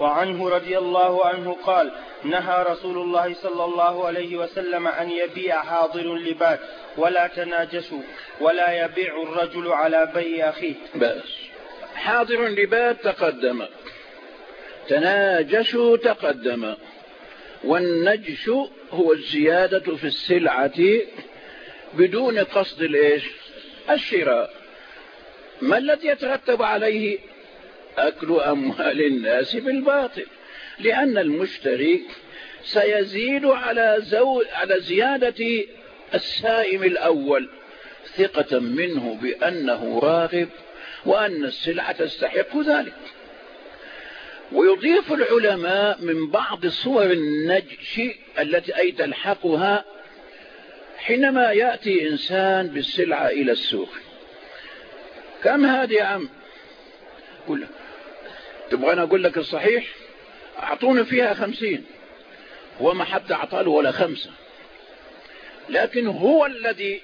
وعنه رضي الله عنه قال: نهى رسول الله صلى الله عليه وسلم أن يبيع حاضر لباد ولا تناجسوا ولا يبيع الرجل على بيع أخيه. بس حاضر لباد تقدم، تناجسوا تقدم، والنجش هو الزيادة في السلعة بدون قصد الشراء. ما الذي يترتب عليه؟ أكل أموال الناس بالباطل، لأن المشتري سيزيد على زيادة السائم الأول ثقة منه بأنه راغب وأن السلعة تستحق ذلك. ويضيف العلماء من بعض صور النجش التي أي تلحقها حينما يأتي إنسان بالسلعة إلى السوق: كم هذه يا عم؟ قل تبغى أقول لك الصحيح؟ أعطوني فيها 50. هو ما حد أعطاله ولا 5، لكن هو الذي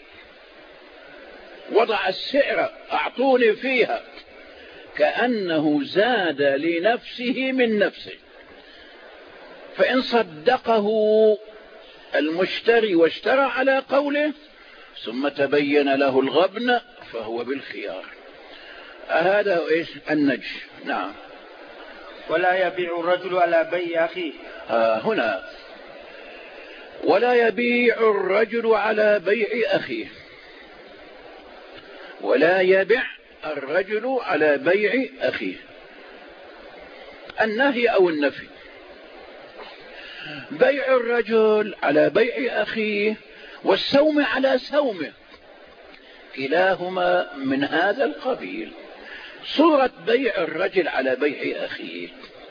وضع السعر، أعطوني فيها، كأنه زاد لنفسه من نفسه. فإن صدقه المشتري واشترى على قوله ثم تبين له الغبن فهو بالخيار. هذا النجش. نعم. ولا يبيع الرجل على بيع أخيه. هنا ولا يبيع الرجل على بيع أخيه، ولا يبيع الرجل على بيع أخيه. النهي أو النفي. بيع الرجل على بيع أخيه والسوم على سومه كلاهما من هذا القبيل. صورة بيع الرجل على بيع أخيه: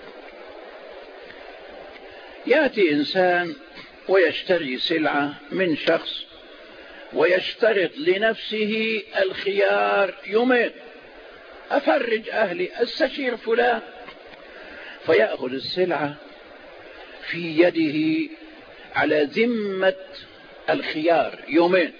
يأتي إنسان ويشتري سلعة من شخص ويشترط لنفسه الخيار يومين: أفرج أهلي، استشير فلان، فيأخذ السلعة في يده على ذمة الخيار يومين.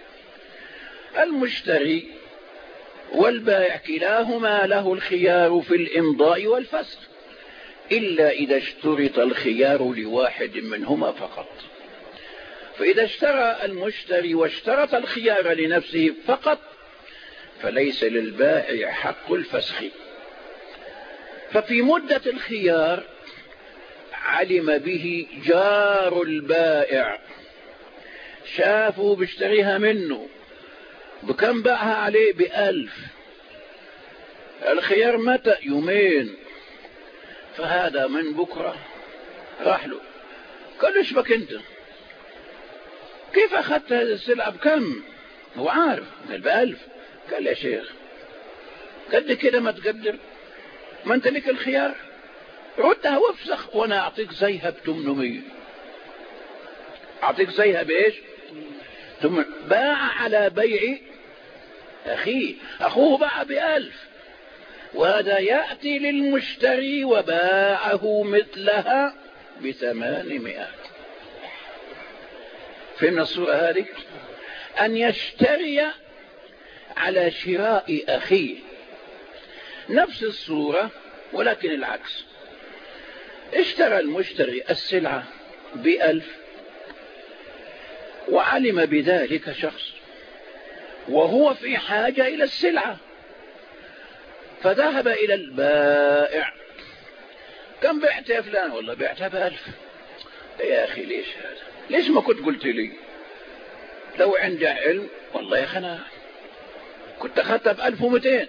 المشتري والبائع كلاهما له الخيار في الإمضاء والفسخ، إلا إذا اشترط الخيار لواحد منهما فقط. فإذا اشترى المشتري واشترط الخيار لنفسه فقط فليس للبائع حق الفسخ. ففي مدة الخيار علم به جار البائع، شافه بيشتريها منه، بكم باعها عليه؟ ب1000. الخيار متى؟ يومين. فهذا من بكرة راح له قال: ايش بك انت؟ كيف اخذت هذه السلعة بكم؟ هو عارف قال: ب1000. قال: يا شيخ قد كده ما تقدر، ما انت لك الخيار، ردها وافسخ وانا اعطيك زيها ب800. اعطيك زيها بايش؟ ثم باع على بيع اخيه، اخوه باع ب1000 وهذا يأتي للمشتري وباعه مثلها ب800. فهمنا الصورة هذه؟ أن يشتري على شراء أخيه، نفس الصورة ولكن العكس. اشترى المشتري السلعة ب1000 وعلم بذلك شخص وهو في حاجة إلى السلعة، فذهب إلى البائع: كم بعت يا فلان؟ والله بعتها ب1000. يا أخي ليش هذا؟ ليش ما كنت قلت لي؟ لو عندي علم والله يا أخي أنا كنت أخذتها ب1200.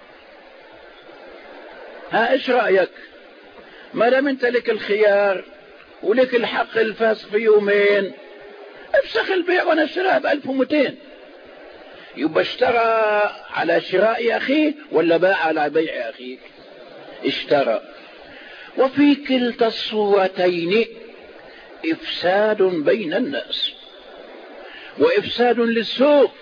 إيش رأيك؟ ما دام أنت لك الخيار ولك الحق الفسخ في يومين، افسخ البيع وانا اشتراها ب1200. يبقى اشترى على شراء أخيه ولا باع على بيع أخيه؟ اشترى. وفي كلتا الصورتين إفساد بين الناس وإفساد للسوق.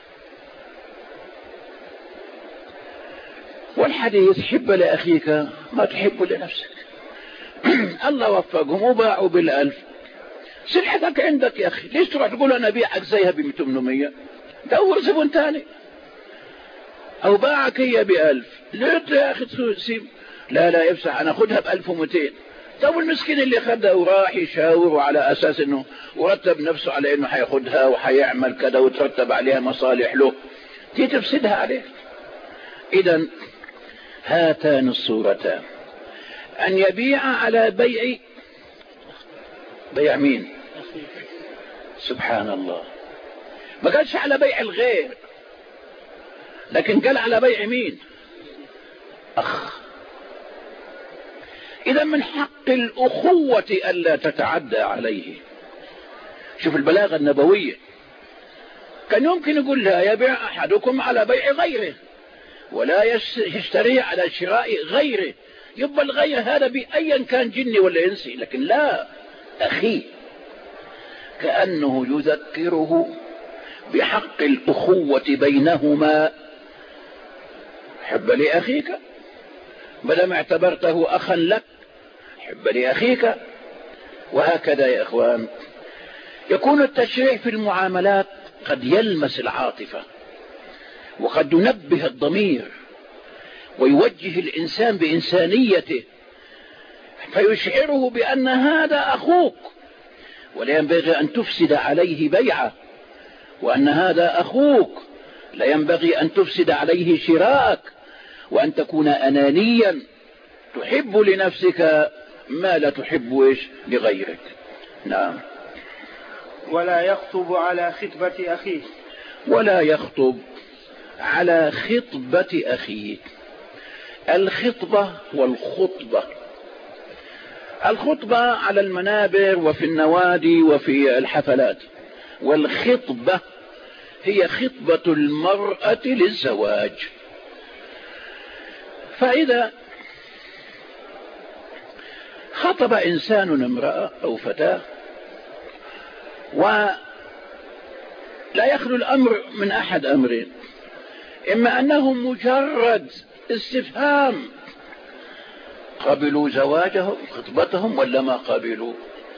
والحديث: حب لأخيك ما تحب لنفسك. الله وفقهم وباعوا ب1000. سلحتك عندك يا أخي، ليش تروح تقول أنا بيعك زيها ب800؟ دور زبون تاني. أو باعك هي ب1000، ليه يا أخي تسيب؟ لا يفسح، أنا أخذها ب1200. طب المسكين اللي خدها وراح يشاور على أساس أنه ورتب نفسه على أنه حياخدها وحيعمل كذا وترتب عليها مصالح له، دي تفسدها عليه. إذن هاتان الصورتان، أن يبيع على بيع مين؟ سبحان الله، ما قالش على بيع الغير، لكن قال على بيع مين؟ أخ. إذا من حق الأخوة ألا تتعدى عليه. شوف البلاغة النبوية، كان يمكن يقول لا يبيع أحدكم على بيع غيره ولا يشتري على شراء غيره، يبقى الغير هذا بأيا كان جني ولا إنسي، لكن لا، أخي، كأنه يذكره بحق الأخوة بينهما. حب لأخيك، بلما اعتبرته أخا لك حب لأخيك. وهكذا يا إخوان يكون التشريع في المعاملات قد يلمس العاطفة، وقد ينبه الضمير ويوجه الإنسان بإنسانيته، فيشعره بأن هذا أخوك ولا ينبغي أن تفسد عليه بيعه، وأن هذا أخوك لا ينبغي أن تفسد عليه شراءك، وأن تكون أنانيا تحب لنفسك ما لا تحب لغيرك. نعم. ولا يخطب على خطبة أخيه، ولا يخطب على خطبة أخيه. الخطبة والخطبة، الخطبة على المنابر وفي النوادي وفي الحفلات، والخطبة هي خطبة المرأة للزواج. فإذا خطب إنسان امرأة أو فتاة، ولا يخلو الأمر من أحد أمرين: إما أنه مجرد استفهام، قبلوا زواجهم خطبتهم ولا ما قبلوا،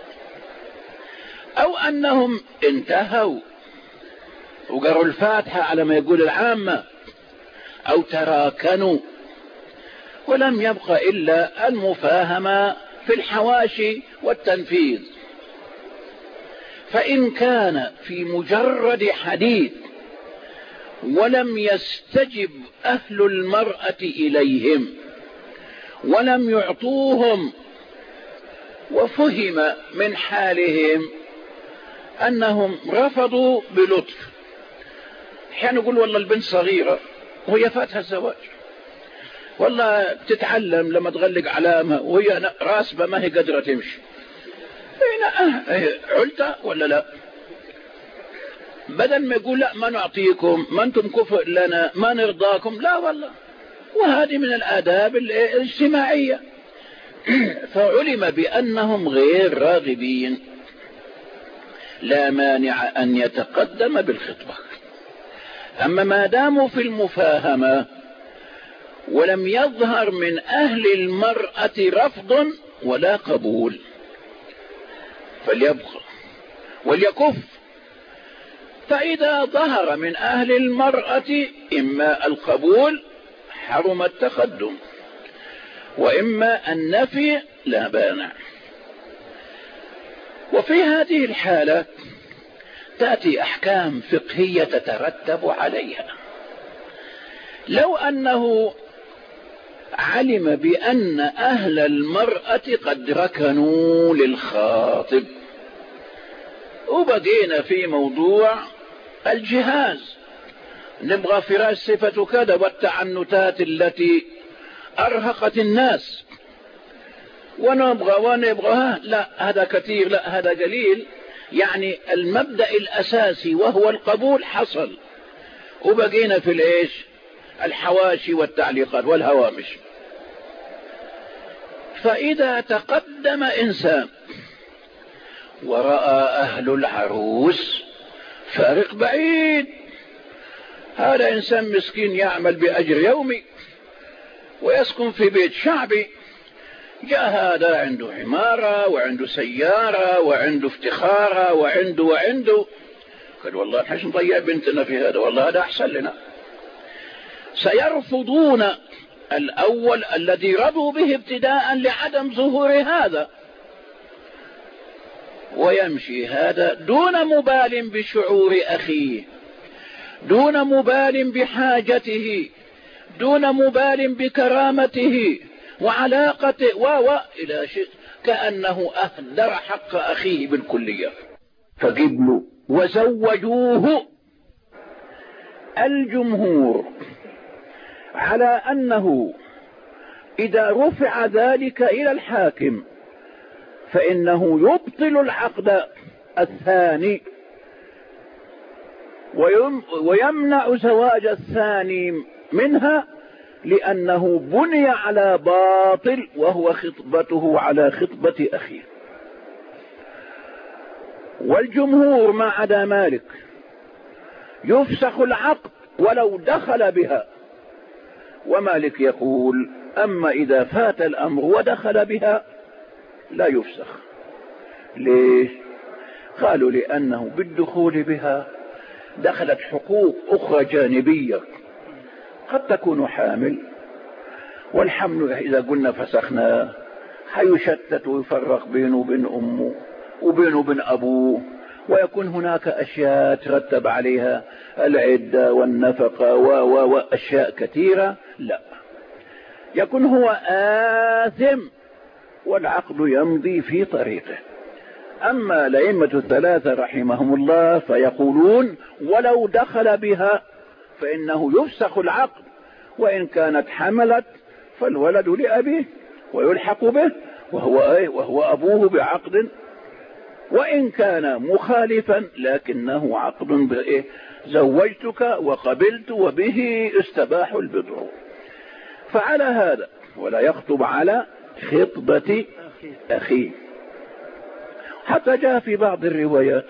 أو أنهم انتهوا وقروا الفاتحة على ما يقول العامة، أو تراكنوا ولم يبق إلا المفاهمة في الحواشي والتنفيذ. فإن كان في مجرد حديث ولم يستجب أهل المرأة إليهم ولم يعطوهم، وفهم من حالهم أنهم رفضوا بلطف، حين يقول والله البنت صغيرة وهي فاتها الزواج، والله تتعلم لما تغلق علامها وهي راسبة ما هي قادرة تمشي، علتة ولا لا؟ بدل ما يقول لا ما نعطيكم، ما انتم كفء لنا، ما نرضاكم، لا والله. وهذه من الآداب الاجتماعية. فعلم بأنهم غير راغبين، لا مانع أن يتقدم بالخطبة. أما ما داموا في المفاهمة ولم يظهر من أهل المرأة رفض ولا قبول، فليبقى وليكف. فإذا ظهر من أهل المرأة إما القبول حرم التقدم، وإما النفي لا بانع. وفي هذه الحالة تأتي أحكام فقهية تترتب عليها. لو أنه علم بأن أهل المرأة قد ركنوا للخاطب، وبقينا في موضوع الجهاز، نبغى فراش صفة كذا والتعنتات التي أرهقت الناس، ونبغى لا هذا كثير لا هذا قليل، يعني المبدأ الأساسي وهو القبول حصل، وبقينا في الإيش؟ الحواشي والتعليقات والهوامش. فإذا تقدم إنسان ورأى أهل العروس فارق بعيد، هذا إنسان مسكين يعمل بأجر يومي ويسكن في بيت شعبي، جاء هذا عنده عمارة وعنده سيارة وعنده افتخارة وعنده قال والله نحن نضيع بنتنا في هذا، والله هذا أحسن لنا. سيرفضون الأول الذي رضوا به ابتداء لعدم ظهور هذا، ويمشي هذا دون مبال بشعور أخيه، دون مبال بحاجته، دون مبال بكرامته وعلاقته إلى شيء، كأنه أهدر حق أخيه بالكلية. فقبلوا وزوجوه. الجمهور على أنه إذا رفع ذلك إلى الحاكم فإنه يبطل العقد الثاني ويمنع زواج الثاني منها، لأنه بني على باطل وهو خطبته على خطبة أخيه. والجمهور ما عدا مالك يفسخ العقد ولو دخل بها، ومالك يقول أما إذا فات الأمر ودخل بها لا يفسخ. ليش؟ قالوا لأنه بالدخول بها دخلت حقوق أخرى جانبية، قد تكون حامل، والحمل إذا قلنا فسخناه حيشتت ويفرق بينه وبين أمه وبينه وبين أبوه، ويكون هناك أشياء ترتب عليها العدة والنفقة وأشياء كثيرة. لا، يكون هو آثم والعقد يمضي في طريقه. أما الأئمة الثلاثة رحمهم الله فيقولون ولو دخل بها فإنه يفسخ العقد، وإن كانت حملت فالولد لأبيه ويلحق به وهو أبوه بعقد، وإن كان مخالفا لكنه عقد زوجتك وقبلت وبه استباح البضع. فعلى هذا ولا يخطب على خطبة أخيه. حتى جاء في بعض الروايات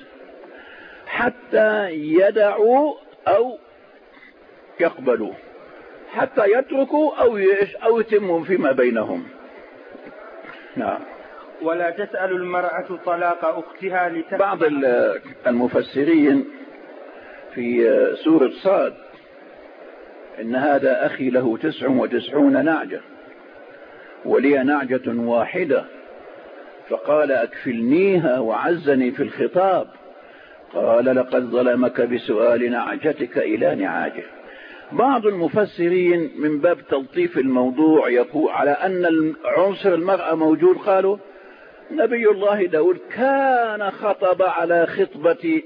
حتى يدعوا أو يقبلوا، حتى يتركوا أو يتموا فيما بينهم. نعم. ولا تسأل المرأة طلاق أختها بعض المفسرين في سورة صاد إن هذا أخي له 99 نعجة ولي نعجة واحدة، فقال أكفلنيها وعزني في الخطاب، قال لقد ظلمك بسؤال نعجتك إلى نعاجه. بعض المفسرين من باب تلطيف الموضوع يقول على أن عنصر المرأة موجود، قالوا نبي الله داود كان خطب على خطبة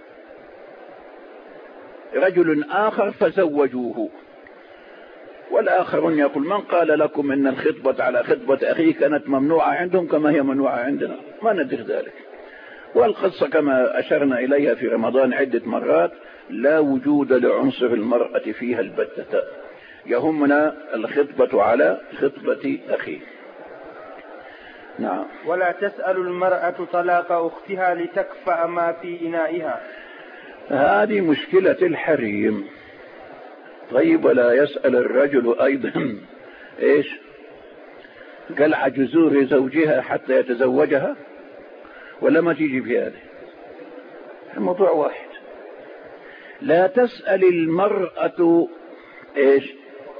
رجل آخر فزوجوه. والآخرون يقول من قال لكم إن الخطبة على خطبة أخيه كانت ممنوعة عندهم كما هي ممنوعة عندنا؟ ما ندري ذلك. والقصة كما أشرنا إليها في رمضان عدة مرات لا وجود لعنصر المرأة فيها البتة، يهمنا الخطبة على خطبة أخيه. نعم. ولا تسأل المرأة طلاق أختها لتكفأ ما في إنائها. هذه مشكلة الحريم. طيب ولا يسأل الرجل أيضا إيش قلع جذور زوجها حتى يتزوجها؟ ولا ما تيجي في هذا الموضوع واحد. لا تسأل المرأة إيش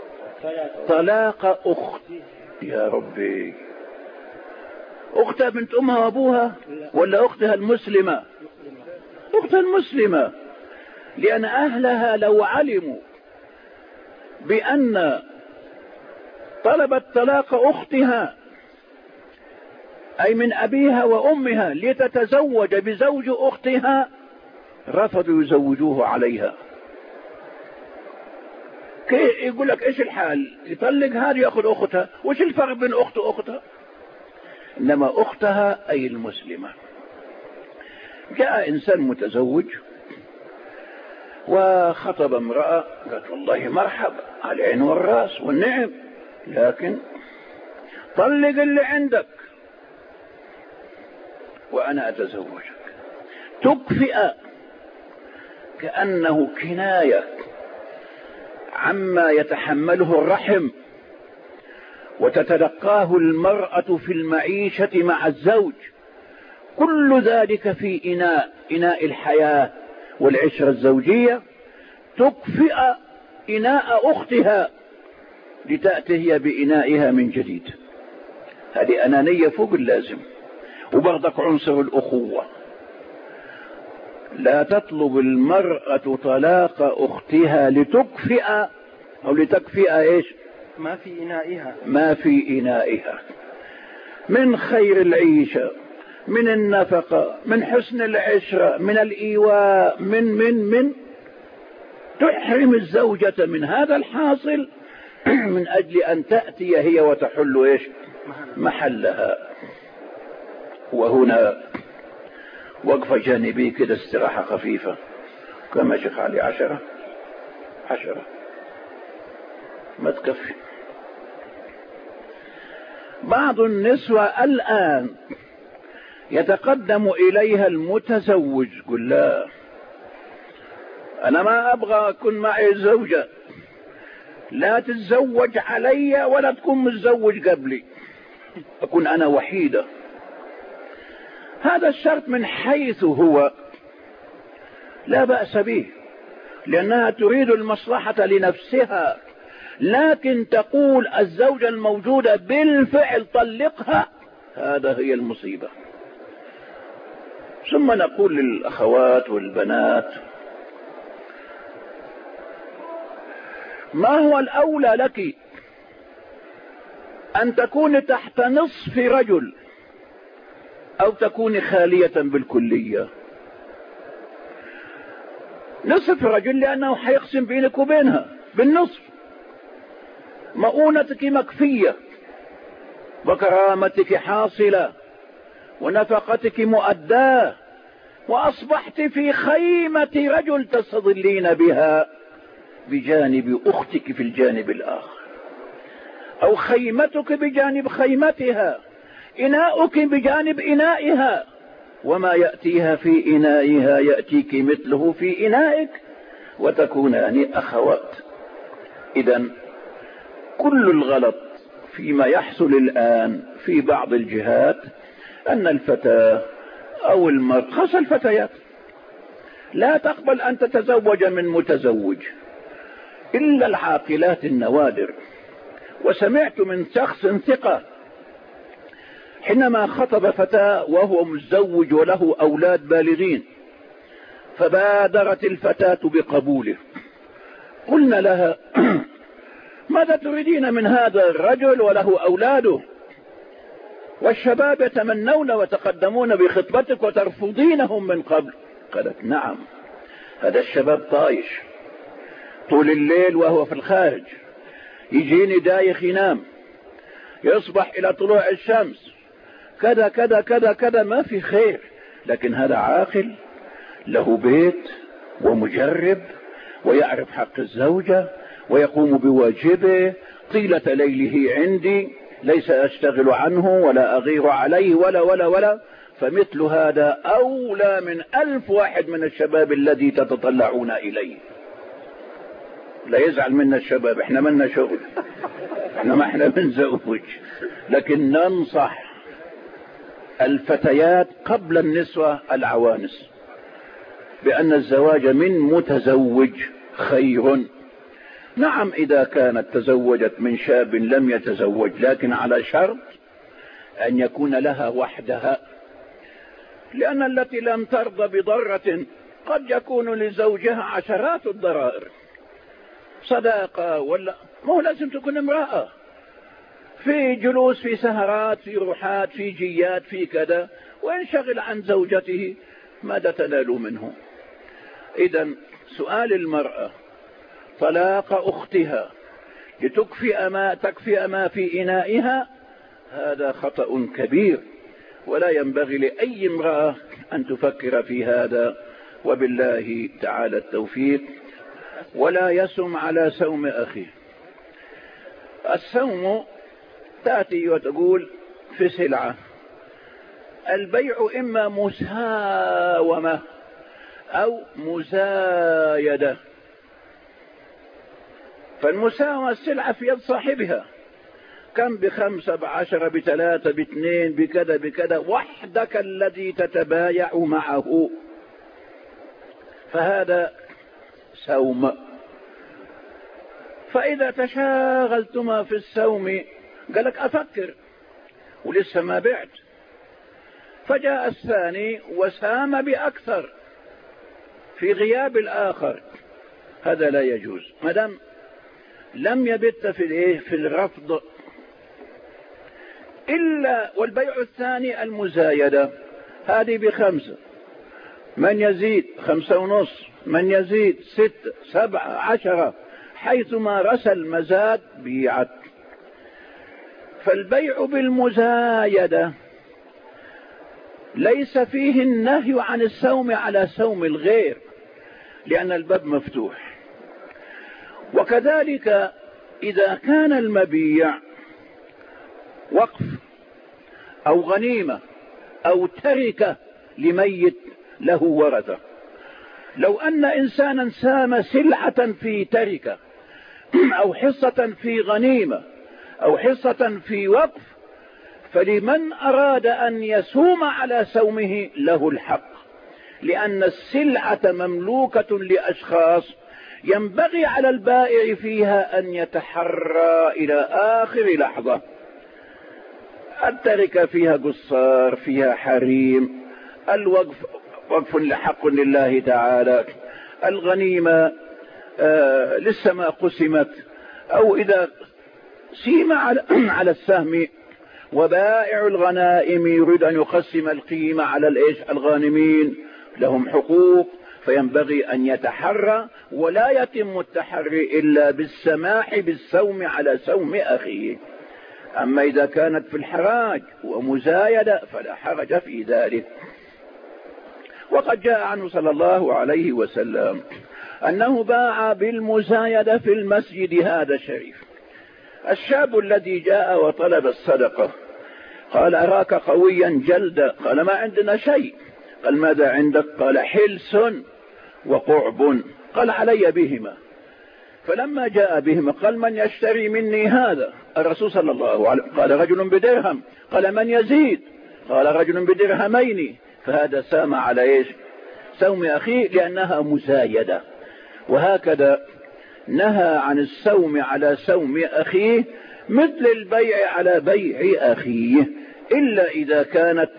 طلاق أخت. يا ربي، أختها بنت أمها وأبوها ولا أختها المسلمة؟ أختها المسلمة، لأن أهلها لو علموا بأن طلبت طلاق أختها أي من أبيها وأمها لتتزوج بزوج أختها رفضوا يزوجوه عليها. يقول لك إيش الحال؟ يطلق هذه يأخذ أختها، وش الفرق بين أخت وأختها؟ إنما أختها أي المسلمة. جاء إنسان متزوج وخطب امرأة، قالت والله مرحبا على العين والراس والنعم، لكن طلق اللي عندك وأنا أتزوجك. تكفئ كأنه كناية عما يتحمله الرحم وتتلقاه المرأة في المعيشة مع الزوج، كل ذلك في إناء الحياة والعشرة الزوجية. تكفئ إناء أختها لتأتي هي بإنائها من جديد. هذه أنانية فوق اللازم. وبرضك عنصر الأخوة، لا تطلب المرأة طلاق أختها لتكفئ أو لتكفئ إيش؟ ما في إنائها من خير العيشة، من النفقة، من حسن العشرة، من الإيواء، من تحرم الزوجة من هذا الحاصل من أجل أن تأتي هي وتحل إيش؟ محلها. وهنا وقفة جانبي كده، استراحة خفيفة. كما شيخ علي 10 ما تكفي. بعض النسوة الآن يتقدم إليها المتزوج، قل لا أنا ما أبغى أكون معي زوجة، لا تتزوج علي ولا تكون متزوج قبلي، أكون أنا وحيدة. هذا الشرط من حيث هو لا بأس به، لأنها تريد المصلحة لنفسها، لكن تقول الزوجة الموجودة بالفعل طلقها، هذا هي المصيبة. ثم نقول للأخوات والبنات ما هو الأولى لك؟ أن تكون تحت نصف رجل أو تكون خالية بالكلية؟ نصف رجل لأنه حيقسم بينك وبينها بالنصف، مؤونتك مكفية وكرامتك حاصلة ونفقتك مؤداة، وأصبحت في خيمة رجل تستظلين بها بجانب أختك في الجانب الآخر، أو خيمتك بجانب خيمتها، إناؤك بجانب إنائها، وما يأتيها في إنائها يأتيك مثله في إنائك، وتكونان أخوات. إذن كل الغلط فيما يحصل الآن في بعض الجهات أن الفتاة أو المرأة، خاصة الفتيات، لا تقبل أن تتزوج من متزوج إلا العاقلات النوادر. وسمعت من شخص ثقة حينما خطب فتاة وهو متزوج وله أولاد بالغين، فبادرت الفتاة بقبوله. قلنا لها ماذا تريدين من هذا الرجل وله أولاده، والشباب يتمنون وتقدمون بخطبتك وترفضينهم من قبل؟ قالت نعم، هذا الشباب طايش طول الليل وهو في الخارج، يجيني دايخ ينام، يصبح إلى طلوع الشمس، كذا كذا كذا كذا، ما في خير. لكن هذا عاقل له بيت ومجرب ويعرف حق الزوجة ويقوم بواجبه طيلة ليله عندي، ليس أشتغل عنه ولا أغير عليه ولا ولا ولا. فمثل هذا أولى من 1000 واحد من الشباب الذي تتطلعون إليه. لا يزعل منا الشباب، احنا منا شغل، احنا ما احنا بنزوج، لكن ننصح الفتيات قبل النسوة العوانس بأن الزواج من متزوج خير. نعم إذا كانت تزوجت من شاب لم يتزوج، لكن على شرط أن يكون لها وحدها، لأن التي لم ترضى بضرة قد يكون لزوجها عشرات الضرائر، صداقة ولا ما هو لازم تكون امرأة، في جلوس في سهرات في روحات في جيات في كذا، وينشغل عن زوجته، ماذا تنال منه؟ إذن سؤال المرأة طلاق أختها تكفئ ما في إنائها، هذا خطأ كبير، ولا ينبغي لأي امرأة أن تفكر في هذا. وبالله تعالى التوفيق. ولا يسم على سوم أخيه. السوم تأتي وتقول في سلعة، البيع إما مساومة أو مزايدة. فالمساومة السلعة في يد صاحبها، كم ب5 ب10 ب3 ب2 بكذا بكذا، وحدك الذي تتبايع معه، فهذا سوم. فإذا تشاغلتما في السوم قالك أفكر ولسه ما بعت، فجاء الثاني وسام بأكثر في غياب الآخر، هذا لا يجوز ما دام لم يبت في الرفض إلا. والبيع الثاني المزايدة، هذه ب5، من يزيد 5.5، من يزيد 6، 7، 10، حيثما رسى المزاد بيعت. فالبيع بالمزايدة ليس فيه النهي عن السوم على سوم الغير، لأن الباب مفتوح. وكذلك إذا كان المبيع وقف أو غنيمة أو تركة لميت له ورثة، لو أن إنسانا سام سلعة في تركة أو حصة في غنيمة أو حصة في وقف، فلمن أراد أن يسوم على سومه له الحق، لأن السلعة مملوكة لأشخاص، ينبغي على البائع فيها أن يتحرى إلى آخر لحظة. التركة فيها قصار، فيها حريم، الوقف وقف لحق لله تعالى، الغنيمة لسه ما قسمت، أو إذا سيم على السهم وبائع الغنائم يريد أن يقسم القيمة على الغانمين لهم حقوق، فينبغي أن يتحرى، ولا يتم التحري إلا بالسماح بالسوم على سوم أخيه. أما إذا كانت في الحراج ومزايدة فلا حرج في ذلك. وقد جاء عنه صلى الله عليه وسلم أنه باع بالمزايدة في المسجد هذا الشريف. الشاب الذي جاء وطلب الصدقة قال أراك قويا جلدا، قال ما عندنا شيء. قال ماذا عندك؟ قال حلس وقعب. قال علي بهما. فلما جاء بهما قال من يشتري مني هذا؟ الرسول صلى الله عليه وسلم قال رجل بدرهم. قال من يزيد؟ قال رجل بدرهمين. فهذا سام على سوم أخيه لأنها مزايدة. وهكذا نهى عن السوم على سوم أخيه مثل البيع على بيع أخيه، إلا إذا كانت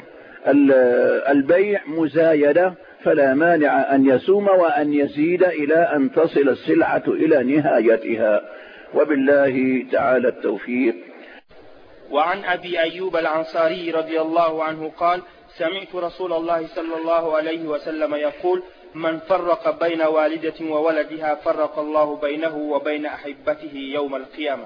البيع مزايدة فلا مانع أن يسوم وأن يزيد إلى أن تصل السلعة إلى نهايتها، وبالله تعالى التوفيق. وعن أبي أيوب العنصاري رضي الله عنه قال سمعت رسول الله صلى الله عليه وسلم يقول من فرق بين والدة وولدها فرق الله بينه وبين أحبته يوم القيامة.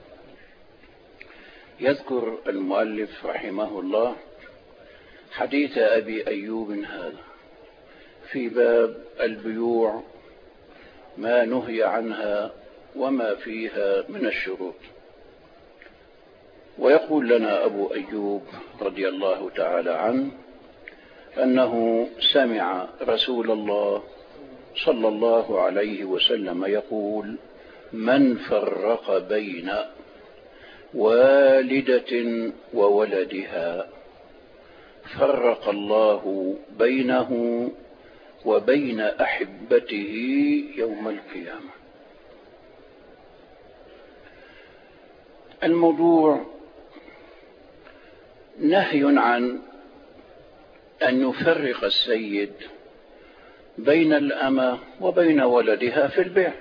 يذكر المؤلف رحمه الله حديث أبي أيوب هذا في باب البيوع، ما نهي عنها وما فيها من الشروط. ويقول لنا أبو أيوب رضي الله تعالى عنه أنه سمع رسول الله صلى الله عليه وسلم يقول من فرق بين والدة وولدها فرق الله بينه وبين أحبته يوم القيامة. الموضوع نهي عن أن يفرق السيد بين الأمة وبين ولدها في البيع.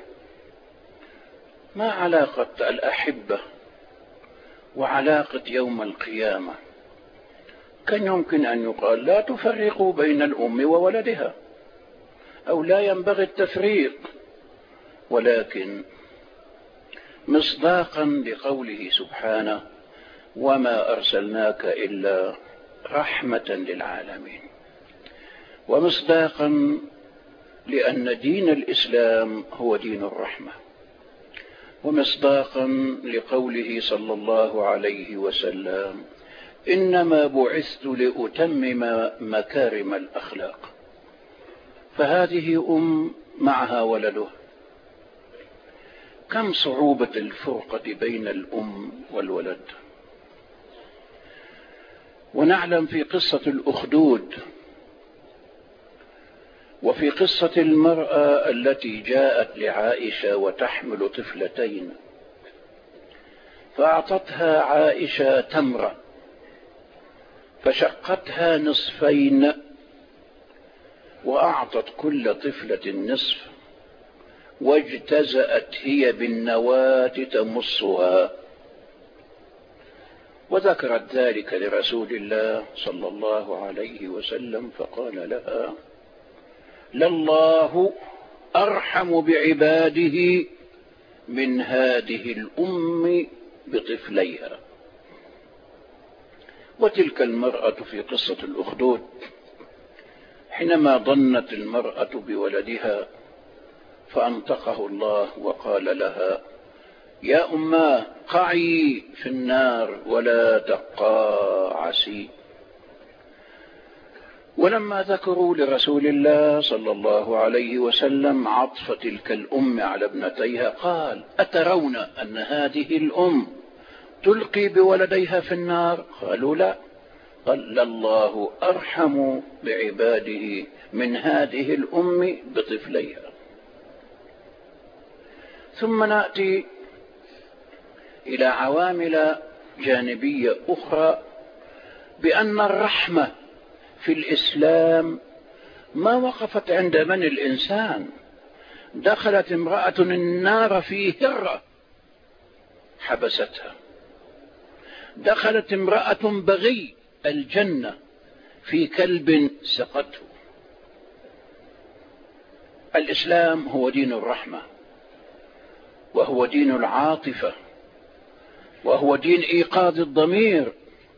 ما علاقة الأحبة وعلاقة يوم القيامة؟ كان يمكن أن يقال لا تفرقوا بين الأم وولدها، أو لا ينبغي التفريق، ولكن مصداقا لقوله سبحانه وما أرسلناك إلا رحمة للعالمين، ومصداقا لأن دين الإسلام هو دين الرحمة، ومصداقا لقوله صلى الله عليه وسلم إنما بعثت لأتمم مكارم الأخلاق. فهذه أم معها ولدها، كم صعوبة الفرقة بين الأم والولد. ونعلم في قصة الأخدود وفي قصة المرأة التي جاءت لعائشة وتحمل طفلتين، فأعطتها عائشة تمرة فشقتها نصفين وأعطت كل طفلة نصف، واجتزأت هي بالنواة تمصها، وذكرت ذلك لرسول الله صلى الله عليه وسلم فقال لها: لله أرحم بعباده من هذه الأم بطفليها. وتلك المرأة في قصة الأخدود حينما ظنت المرأة بولدها فأنطقه الله وقال لها: يا أماه قعي في النار ولا تقاعسي. ولما ذكروا لرسول الله صلى الله عليه وسلم عطف تلك الأم على ابنتيها قال: أترون أن هذه الأم تلقي بولديها في النار؟ قالوا لا. قال: الله أرحم بعباده من هذه الأم بطفليها. ثم نأتي إلى عوامل جانبية أخرى، بأن الرحمة في الإسلام ما وقفت عند من الإنسان. دخلت امرأة النار في هرة حبستها، دخلت امرأة بغي الجنة في كلب سقته. الإسلام هو دين الرحمة، وهو دين العاطفة، وهو دين إيقاظ الضمير.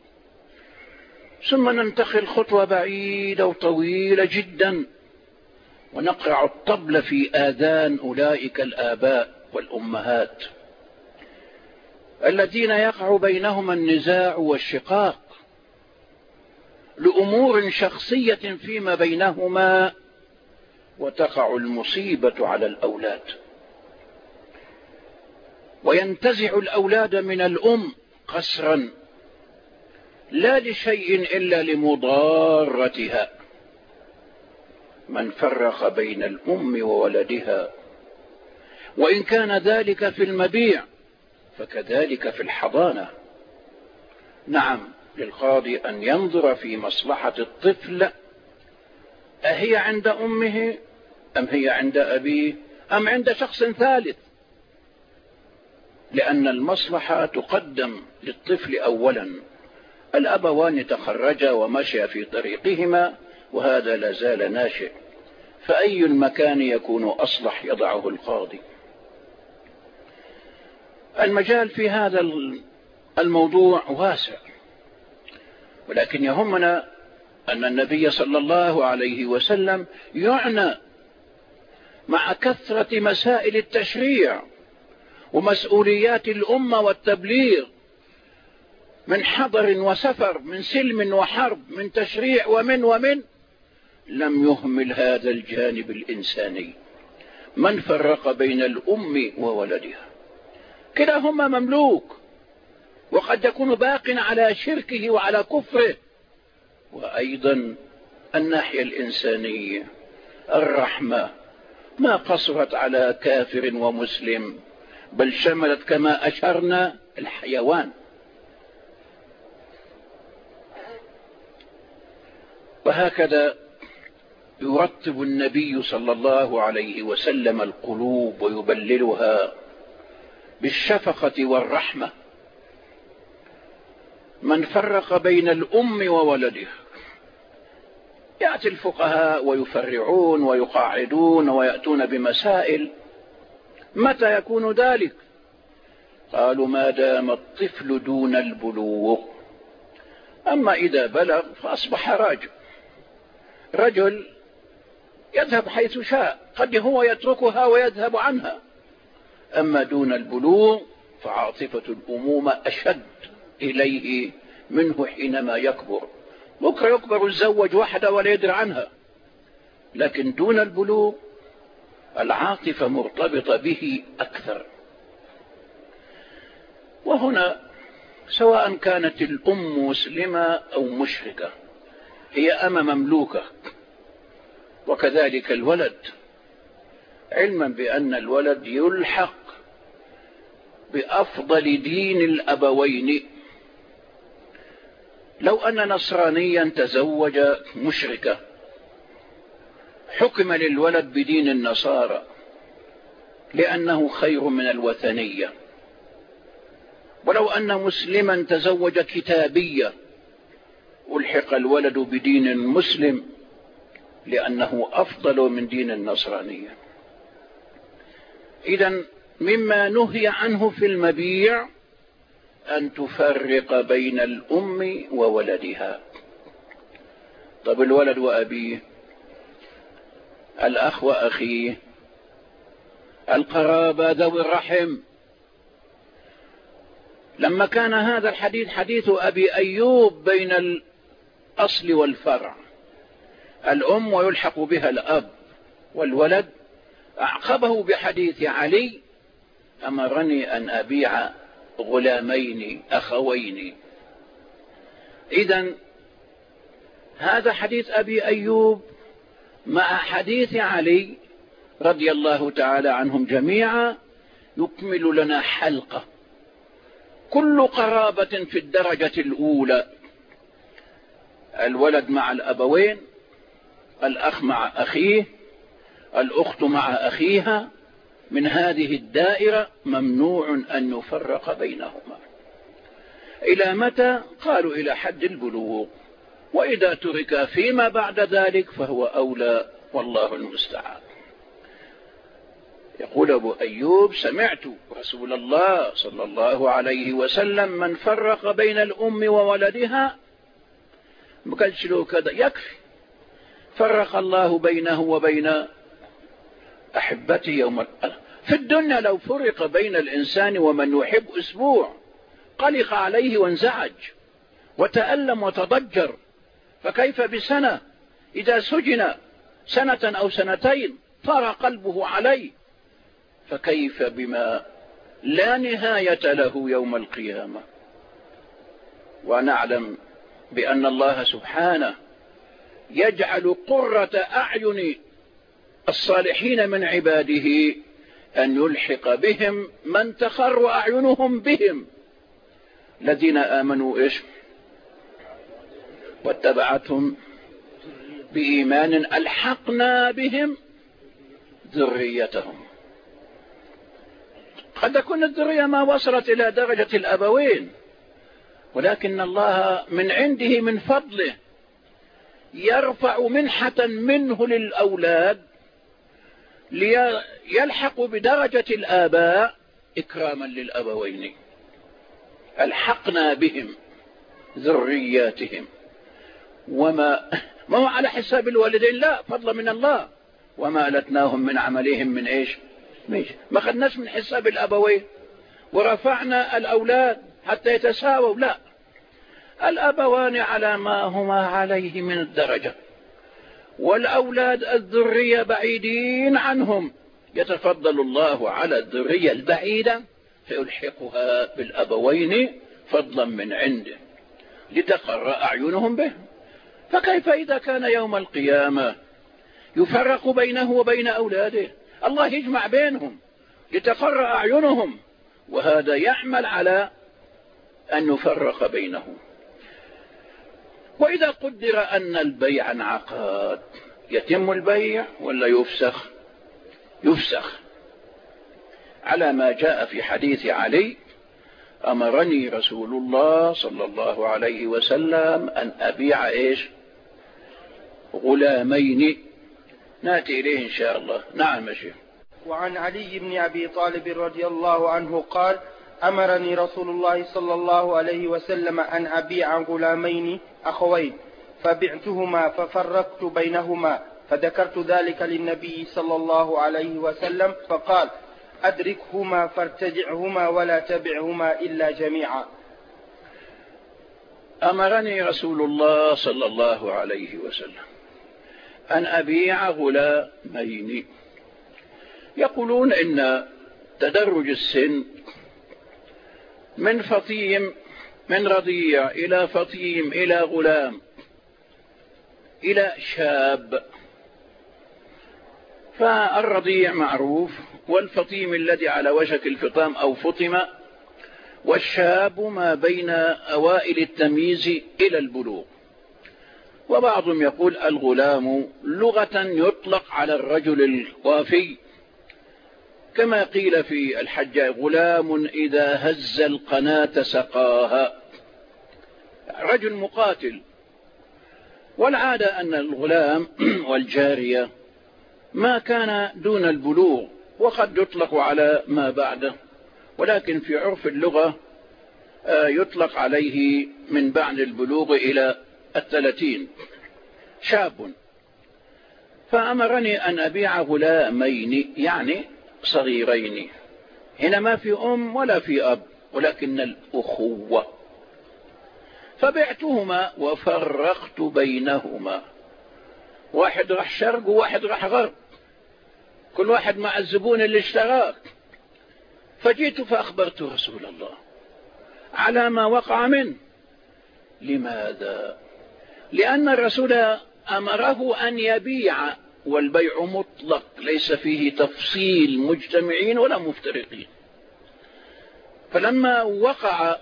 ثم ننتقل خطوة بعيدة وطويلة جدا ونقرع الطبل في آذان أولئك الآباء والأمهات الذين يقع بينهما النزاع والشقاق لأمور شخصية فيما بينهما، وتقع المصيبة على الأولاد، وينتزع الأولاد من الأم قسرا لا لشيء إلا لمضارتها. من فرق بين الأم وولدها، وإن كان ذلك في المبيع فكذلك في الحضانة. نعم، للقاضي أن ينظر في مصلحة الطفل، أهي عند أمه أم هي عند أبيه أم عند شخص ثالث، لأن المصلحة تقدم للطفل أولا. الأبوان تخرجا ومشيا في طريقهما وهذا لا زال ناشئ، فأي المكان يكون أصلح يضعه القاضي. المجال في هذا الموضوع واسع، ولكن يهمنا أن النبي صلى الله عليه وسلم يعنى مع كثرة مسائل التشريع ومسؤوليات الأمة والتبليغ من حضر وسفر، من سلم وحرب، من تشريع ومن لم يهمل هذا الجانب الإنساني. من فرق بين الأم وولدها؟ كلاهما مملوك، وقد يكون باق على شركه وعلى كفره. وأيضا الناحية الإنسانية، الرحمة ما قصرت على كافر ومسلم، بل شملت كما أشرنا الحيوان. وهكذا يرتب النبي صلى الله عليه وسلم القلوب ويبللها بالشفقة والرحمة. من فرق بين الأم وولدها، يأتي الفقهاء ويفرعون ويقاعدون ويأتون بمسائل. متى يكون ذلك؟ قالوا: ما دام الطفل دون البلوغ. أما إذا بلغ فأصبح رجل يذهب حيث شاء، قد هو يتركها ويذهب عنها. أما دون البلوغ فعاطفة الأمومة أشد إليه منه حينما يكبر. بكرة يكبر يتزوج واحدة ولا يدري عنها، لكن دون البلوغ العاطفة مرتبطة به أكثر. وهنا سواء كانت الأم مسلمة أو مشركة، هي أم مملوكة، وكذلك الولد، علما بأن الولد يلحق بأفضل دين الأبوين. لو أن نصرانيا تزوج مشركة حكم للولد بدين النصارى لأنه خير من الوثنية، ولو أن مسلما تزوج كتابية ألحق الولد بدين مسلم لأنه أفضل من دين النصرانية. إذن مما نهي عنه في المبيع أن تفرق بين الأم وولدها. طب الولد وأبيه، الأخ وأخيه، القرابة ذوي الرحم. لما كان هذا الحديث حديث أبي أيوب بين الأصل والفرع، الأم ويلحق بها الأب والولد، أعقبه بحديث علي: أمرني أن أبيع غلامين أخوين. إذن هذا حديث أبي أيوب مع حديث علي رضي الله تعالى عنهم جميعا يكمل لنا حلقة. كل قرابة في الدرجة الأولى، الولد مع الأبوين، الأخ مع أخيه، الأخت مع أخيها، من هذه الدائرة ممنوع أن يفرق بينهما. إلى متى؟ قالوا إلى حد البلوغ، وإذا ترك فيما بعد ذلك فهو أولى، والله المستعان. يقول أبو أيوب: سمعت رسول الله صلى الله عليه وسلم: من فرق بين الأم وولدها، ما قالش له كذا، يكفي فرق الله بينه وبين أحبته يوم القيامة. في الدنيا لو فرق بين الإنسان ومن يحب أسبوع قلق عليه وانزعج وتألم وتضجر، فكيف بسنة؟ إذا سجن سنة أو سنتين طار قلبه عليه، فكيف بما لا نهاية له يوم القيامة؟ ونعلم بأن الله سبحانه يجعل قرة أعين الصالحين من عباده أن يلحق بهم من تخر أعينهم بهم، الذين آمنوا واتبعتهم بإيمان ألحقنا بهم ذريتهم. قد تكون الذرية ما وصلت إلى درجة الأبوين، ولكن الله من عنده من فضله يرفع منحة منه للأولاد ليلحق بدرجة الآباء إكراما للأبوين. ألحقنا بهم ذرياتهم، وما هو على حساب الوالدين، لا، فضل من الله. وما ألتناهم من عملهم من ما خدناش من حساب الأبوين ورفعنا الأولاد حتى يتساووا، لا، الأبوان على ما هما عليه من الدرجة، والأولاد الذرية بعيدين عنهم، يتفضل الله على الذرية البعيدة فيلحقها بالأبوين فضلا من عنده لتقر أعينهم به. فكيف إذا كان يوم القيامة يفرق بينه وبين أولاده؟ الله يجمع بينهم لتقر أعينهم، وهذا يعمل على أن يفرق بينهم. وإذا قدر أن البيع انعقد، يتم البيع ولا يفسخ؟ يفسخ، على ما جاء في حديث علي: أمرني رسول الله صلى الله عليه وسلم أن أبيع غلامين. نأتي إليه إن شاء الله. نعم يا شيخ. وعن علي بن أبي طالب رضي الله عنه قال: أمرني رسول الله صلى الله عليه وسلم أن أبيع غلامين أخوين، فبعتهما ففرقت بينهما، فذكرت ذلك للنبي صلى الله عليه وسلم، فقال: أدركهما فارتجعهما ولا تبعهما إلا جميعا. أمرني رسول الله صلى الله عليه وسلم أن أبيع غلامين. يقولون إن تدرج السن من فطيم، من رضيع إلى فطيم إلى غلام إلى شاب، فالرضيع معروف، والفطيم الذي على وشك الفطام أو فطم، والشاب ما بين أوائل التمييز إلى البلوغ. وبعضهم يقول الغلام لغة يطلق على الرجل الوافي، كما قيل في الحجاج غلام إذا هز القناة سقاها، رجل مقاتل. والعادة أن الغلام والجارية ما كان دون البلوغ، وقد يطلق على ما بعده، ولكن في عرف اللغة يطلق عليه من بعد البلوغ إلى 30. شاب. فأمرني أن أبيع غلامين يعني صغيرين، هنا ما في أم ولا في أب ولكن الأخوة، فبعتهما وفرقت بينهما، واحد راح شرق وواحد راح غرب، كل واحد مع الزبون اللي اشتراه. فجئت فأخبرت رسول الله على ما وقع منه. لماذا؟ لأن الرسول أمره أن يبيع، والبيع مطلق ليس فيه تفصيل مجتمعين ولا مفترقين. فلما وقع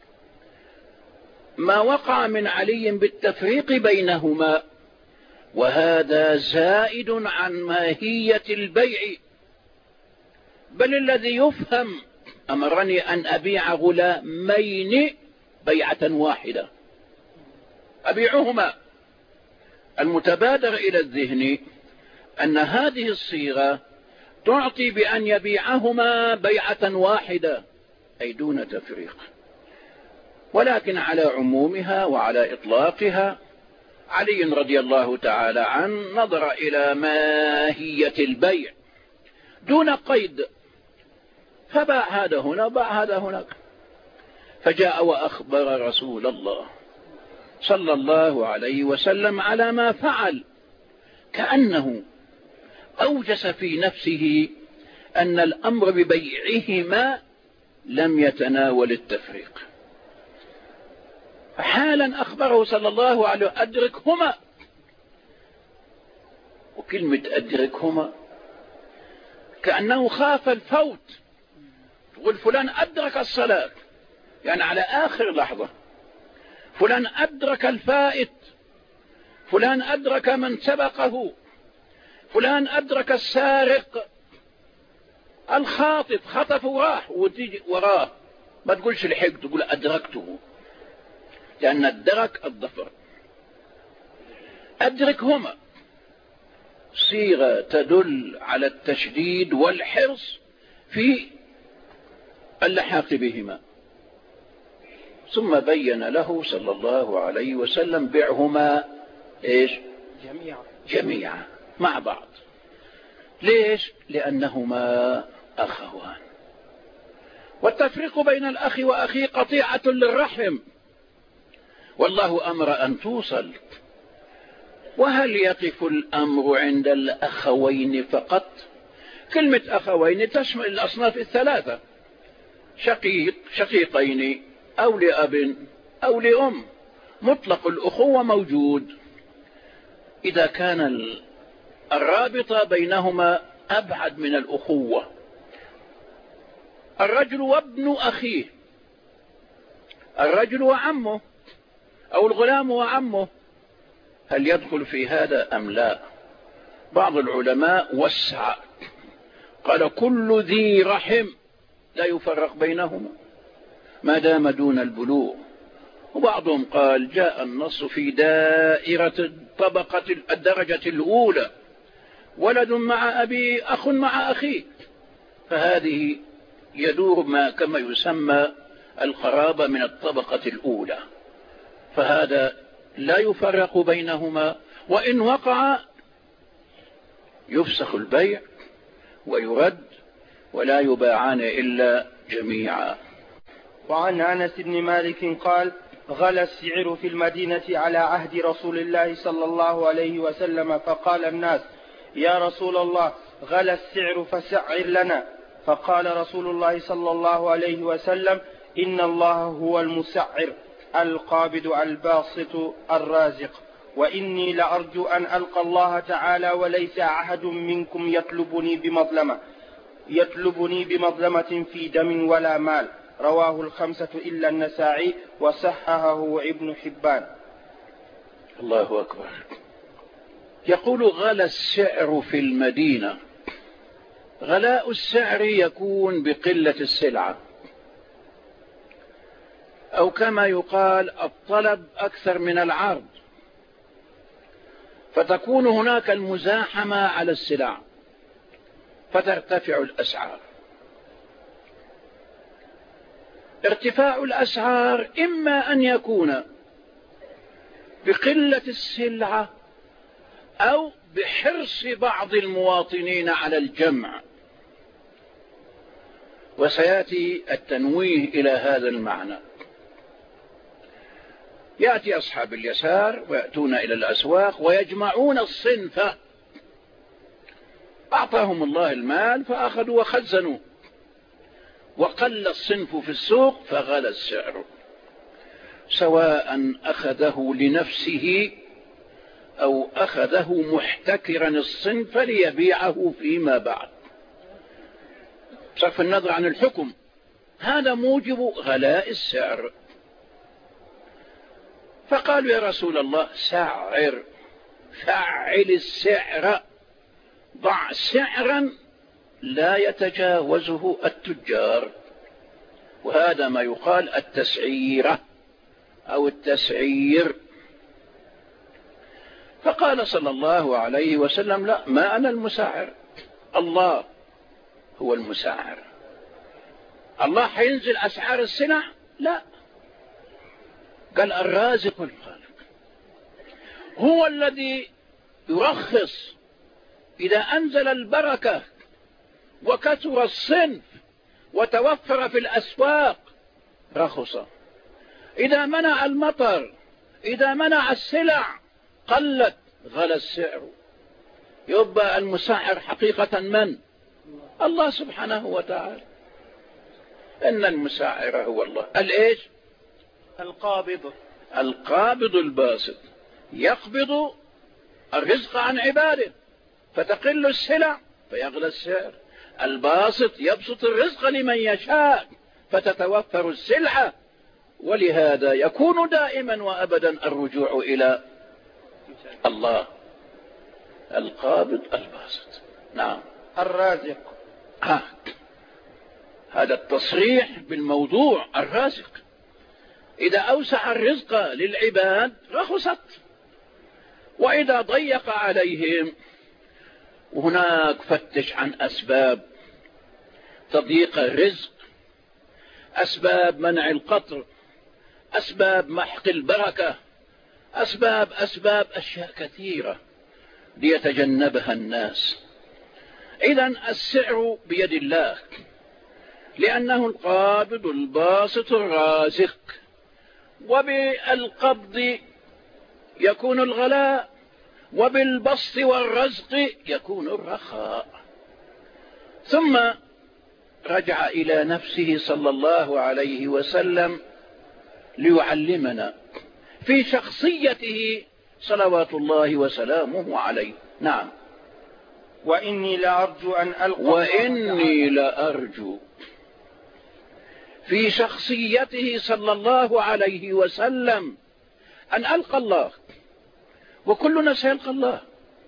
ما وقع من علي بالتفريق بينهما، وهذا زائد عن ماهية البيع، بل الذي يفهم أمرني أن أبيع غلامين بيعة واحدة أبيعهما. المتبادر إلى الذهن أن هذه الصيغة تعطي بأن يبيعهما بيعة واحدة أي دون تفريق، ولكن على عمومها وعلى إطلاقها علي رضي الله تعالى عنه نظر إلى ماهية البيع دون قيد، فباع هذا هنا وباع هذا هناك. فجاء وأخبر رسول الله صلى الله عليه وسلم على ما فعل، كأنه أوجس في نفسه أن الأمر ببيعهما لم يتناول التفريق. حالا أخبره صلى الله عليه وسلم أدركهما. وكلمة أدركهما كأنه خاف الفوت، تقول فلان أدرك الصلاة يعني على آخر لحظة، فلان أدرك الفائت، فلان أدرك من سبقه، فلان أدرك السارق، الخاطف خطف وراح وتيجي وراه، ما تقولش لحق، تقول أدركته، لأن الدرك الظفر. أدركهما صيغة تدل على التشديد والحرص في اللحاق بهما. ثم بين له صلى الله عليه وسلم بيعهما إيش؟ جميعا مع بعض. ليش؟ لأنهما أخوان، والتفريق بين الأخ وأخيه قطيعة للرحم، والله أمر أن توصل. وهل يقف الأمر عند الأخوين فقط؟ كلمة أخوين تشمل الأصناف الثلاثة، شقيقين أو لأب أو لأم، مطلق الأخوة موجود إذا كان الرابطة بينهما أبعد من الأخوة. الرجل وابن أخيه، الرجل وعمه، أو الغلام وعمه، هل يدخل في هذا أم لا؟ بعض العلماء وسع، قال كل ذي رحم لا يفرق بينهما ما دام دون البلوغ. وبعضهم قال جاء النص في دائرة الدرجة الأولى، ولد مع أبي أخ مع أخيه، فهذه يدور ما كما يسمى القرابة من الطبقة الأولى، فهذا لا يفرق بينهما، وإن وقع يفسخ البيع ويرد ولا يباعان إلا جميعا. وعن أنس بن مالك قال غلى السعر في المدينة على عهد رسول الله صلى الله عليه وسلم، فقال الناس يا رسول الله غلى السعر فسعر لنا، فقال رسول الله صلى الله عليه وسلم إن الله هو المسعر القابض الباسط الرازق. وإني لأرجو أن ألقى الله تعالى وليس أحد منكم يطلبني بمظلمة في دم ولا مال. رواه الخمسة إلا النسائي وصححه ابن حبان. الله أكبر. يقول: غلا السعر في المدينة. غلاء السعر يكون بقلة السلعة، أو كما يقال الطلب أكثر من العرض، فتكون هناك المزاحمة على السلع فترتفع الأسعار. ارتفاع الأسعار إما أن يكون بقلة السلعة أو بحرص بعض المواطنين على الجمع، وسيأتي التنويه إلى هذا المعنى. يأتي أصحاب اليسار ويأتون إلى الأسواق ويجمعون الصنف، أعطاهم الله المال فأخذوا وخزنوا، وقل الصنف في السوق فغلى السعر، سواء أخذه لنفسه أو أخذه محتكرا الصنف ليبيعه فيما بعد، بصرف النظر عن الحكم. هذا موجب غلاء السعر. فقالوا: يا رسول الله سعر، فعل السعر، ضع سعرا لا يتجاوزه التجار. وهذا ما يقال التسعيرة أو التسعير. فقال صلى الله عليه وسلم: لا، ما أنا المسعر، الله هو المسعر. الله حينزل أسعار السلع؟ لا، قال: الرازق الخالق هو الذي يرخص. إذا أنزل البركة وكثر الصنف وتوفر في الأسواق رخص. إذا منع المطر، إذا منع السلع قلت، غلى السعر. يبقى المسعر حقيقة من؟ الله سبحانه وتعالى. إن المسعر هو الله. الإيش؟ القابض الباسط، يقبض الرزق عن عباده فتقل السلع فيغلى السعر. الباسط يبسط الرزق لمن يشاء فتتوفر السلعة. ولهذا يكون دائما وأبدا الرجوع إلى الله، القابض الباسط. نعم، الرازق. هذا التصريح بالموضوع. الرازق إذا أوسع الرزق للعباد رخصت، وإذا ضيق عليهم، وهناك فتش عن أسباب تضييق الرزق، أسباب منع القطر، أسباب محق البركة، أسباب أشياء كثيرة ليتجنبها الناس. إذن السعر بيد الله، لأنه القابض الباسط الرازق، وبالقبض يكون الغلاء، وبالبسط والرزق يكون الرخاء. ثم رجع إلى نفسه صلى الله عليه وسلم ليعلمنا في شخصيته صلوات الله وسلامه عليه. نعم. وإني لأرجو في شخصيته صلى الله عليه وسلم أن ألقى الله، وكلنا سيلقى الله،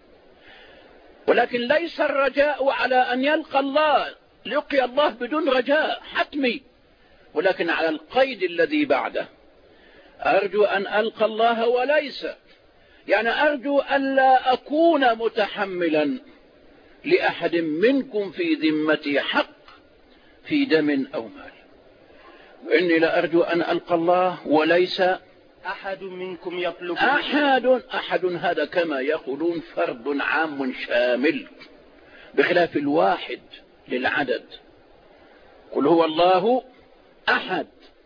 ولكن ليس الرجاء على أن يلقى الله، لقي الله بدون رجاء حتمي، ولكن على القيد الذي بعده. أرجو أن ألقى الله، وليس يعني أرجو أن لا أكون متحملا لأحد منكم في ذمتي حق في دم أو مال. وإني لأرجو أن ألقى الله وليس أحد منكم يطلب. أحد هذا كما يقولون فرد عام شامل، بخلاف الواحد للعدد. قل هو الله أحد،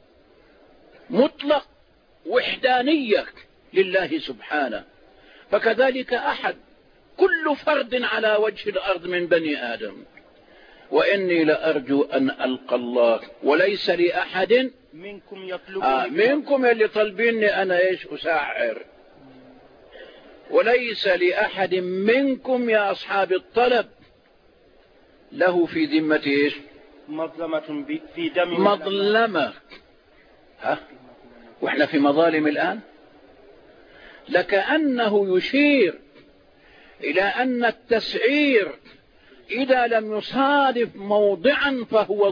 مطلق وحدانية لله سبحانه. فكذلك أحد كل فرد على وجه الأرض من بني آدم. وإني لأرجو أن ألقى الله وليس لأحد منكم يطلبني منكم اللي طلبيني أنا إيش أسعر. وليس لأحد منكم يا أصحاب الطلب له في ذمة إيش؟ مظلمة في دم مظلمة. ها؟ وإحنا في مظالم الآن. لكأنه يشير إلى أن التسعير إذا لم يصادف موضعا فهو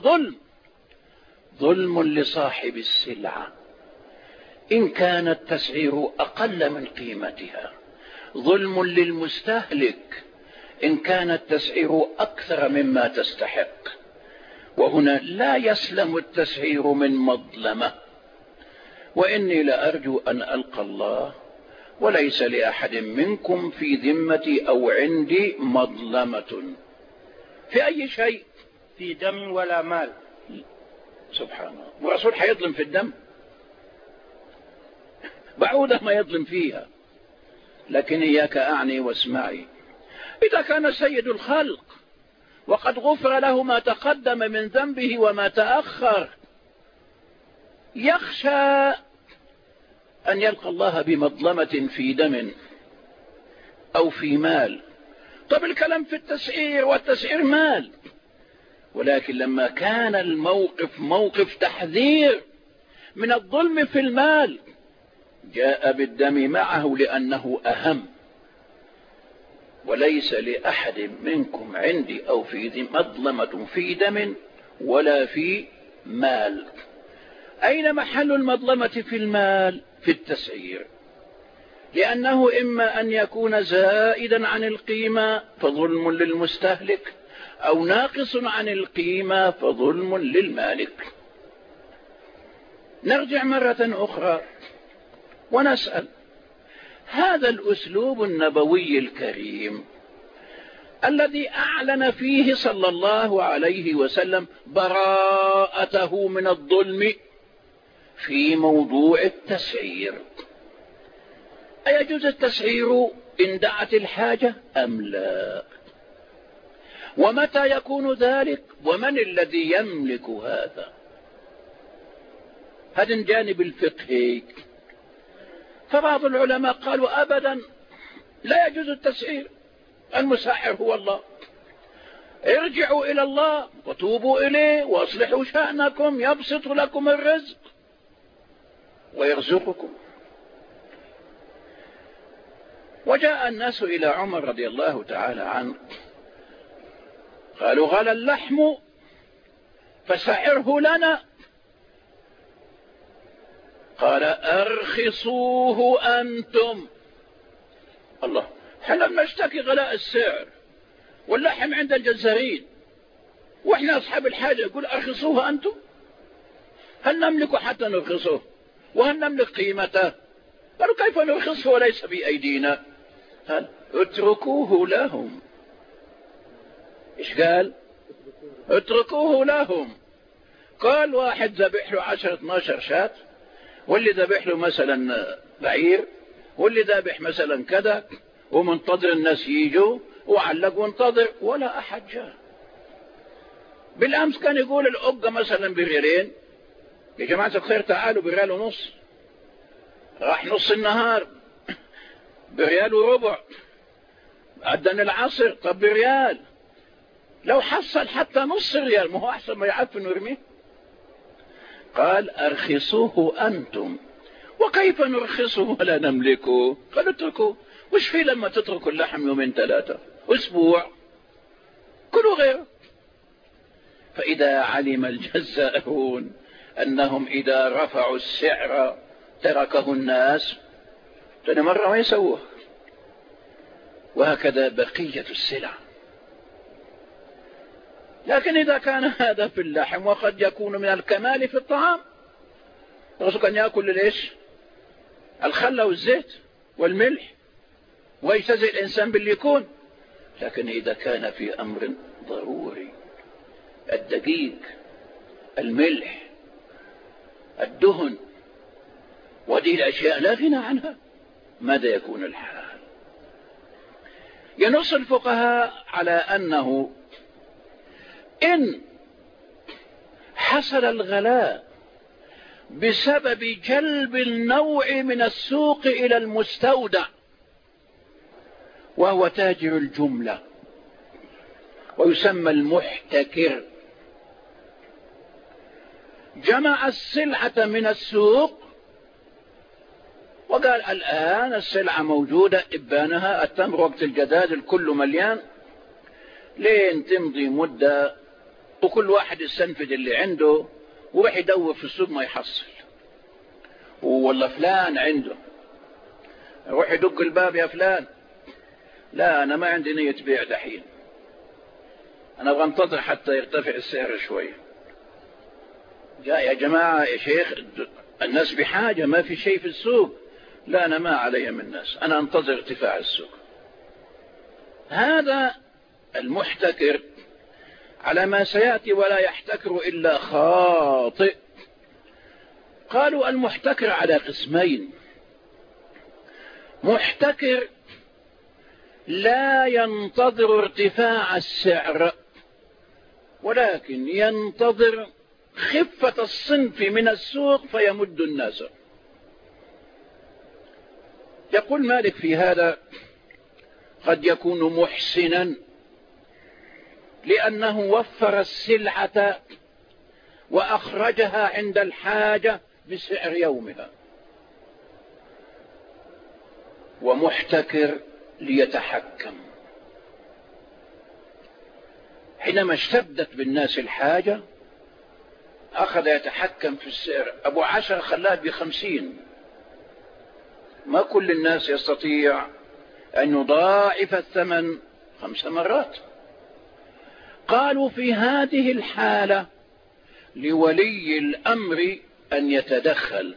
ظلم لصاحب السلعة إن كان التسعير أقل من قيمتها، ظلم للمستهلك إن كان التسعير أكثر مما تستحق. وهنا لا يسلم التسعير من مظلمة. وإني لأرجو أن ألقى الله وليس لأحد منكم في ذمتي أو عندي مظلمة في أي شيء، في دم ولا مال. سبحان الله. والرسول حيظلم في الدم؟ بعوضة ما يظلم فيها. لكن إياك أعني واسمعي، إذا كان سيد الخلق وقد غفر له ما تقدم من ذنبه وما تأخر يخشى أن يلقى الله بمظلمة في دم أو في مال. طب الكلام في التسعير، والتسعير مال، ولكن لما كان الموقف موقف تحذير من الظلم في المال جاء بالدم معه لأنه أهم. وليس لأحد منكم عندي أو في مظلمة في دم ولا في مال. أين محل المظلمة في المال؟ في التسعير، لأنه إما أن يكون زائدا عن القيمة فظلم للمستهلك، أو ناقص عن القيمة فظلم للمالك. نرجع مرة أخرى ونسأل، هذا الأسلوب النبوي الكريم الذي أعلن فيه صلى الله عليه وسلم براءته من الظلم في موضوع التسعير، أيجوز التسعير إن دعت الحاجة أم لا؟ ومتى يكون ذلك؟ ومن الذي يملك هذا؟ هذا الجانب الفقهي. فبعض العلماء قالوا أبدا لا يجوز التسعير، المسعر هو الله، ارجعوا إلى الله وتوبوا إليه واصلحوا شأنكم يبسط لكم الرزق ويرزقكم. وجاء الناس إلى عمر رضي الله تعالى عنه قالوا غلى اللحم فسعره لنا، قال أرخصوه أنتم. الله، هل نشتكي غلاء السعر واللحم عند الجزارين وإحنا أصحاب الحاجة يقول أرخصوه أنتم؟ هل نملك حتى نرخصه؟ وهل نملك قيمته؟ قالوا كيف نرخصه وليس بأيدينا؟ قال اتركوه لهم. إيش قال؟ اتركوه لهم. قال واحد ذبح له 10-12 شاة، واللي ذبح له مثلا بعير، واللي ذبح مثلا كذا، ومنتظر الناس يجوا وعلق وانتظر ولا أحد جاء. بالأمس كان يقول الأقة مثلا بريالين، يا جماعة الخير تعالوا بريال ونص، راح نص النهار بريال وربع، أذن العصر طب بريال، لو حصل حتى نص ريال ما هو أحسن ما يعفن ويرميه. قال أرخصوه أنتم. وكيف نرخصه ولا نملكه؟ قال اتركوه. وش فيه لما تتركوا اللحم 2-3 أسبوع كلوا غيره. فإذا علم الجزائرون أنهم إذا رفعوا السعر تركه الناس ثاني مرة ما يسووه. وهكذا بقية السلع. لكن إذا كان هذا في اللحم وقد يكون من الكمال في الطعام، الرسول كان يأكل ليش؟ الخل والزيت والملح ويجتزئ الإنسان باللي يكون. لكن إذا كان في أمر ضروري، الدقيق، الملح، الدهن، وهذه الأشياء لا غنى عنها، ماذا يكون الحال؟ ينص الفقهاء على أنه إن حصل الغلاء بسبب جلب النوع من السوق إلى المستودع وهو تاجر الجملة ويسمى المحتكر. جمع السلعة من السوق وقال الآن السلعة موجودة، إبانها التمر وقت الجداد الكل مليان، لين تمضي مدة وكل واحد يستنفذ اللي عنده وراح يدور في السوق ما يحصل. والله فلان عنده، يروح يدق الباب، يا فلان لا أنا ما عندي نية بيع دحين، أنا أبغى أنتظر حتى يرتفع السعر شوي. يا جماعة يا شيخ الناس بحاجة، ما في شيء في السوق. لا أنا ما علي من الناس، أنا أنتظر ارتفاع السوق. هذا المحتكر على ما سيأتي ولا يحتكر إلا خاطئ. قالوا المحتكر على قسمين: محتكر لا ينتظر ارتفاع السعر ولكن ينتظر خفة الصنف من السوق فيمد الناس. يقول مالك في هذا: قد يكون محسنا لأنه وفر السلعة وأخرجها عند الحاجة بسعر يومها، ومحتكر ليتحكم. حينما اشتدت بالناس الحاجة أخذ يتحكم في السعر. أبو 10 خلاه ب50. ما كل الناس يستطيع أن يضاعف الثمن 5 مرات. قالوا في هذه الحالة لولي الأمر أن يتدخل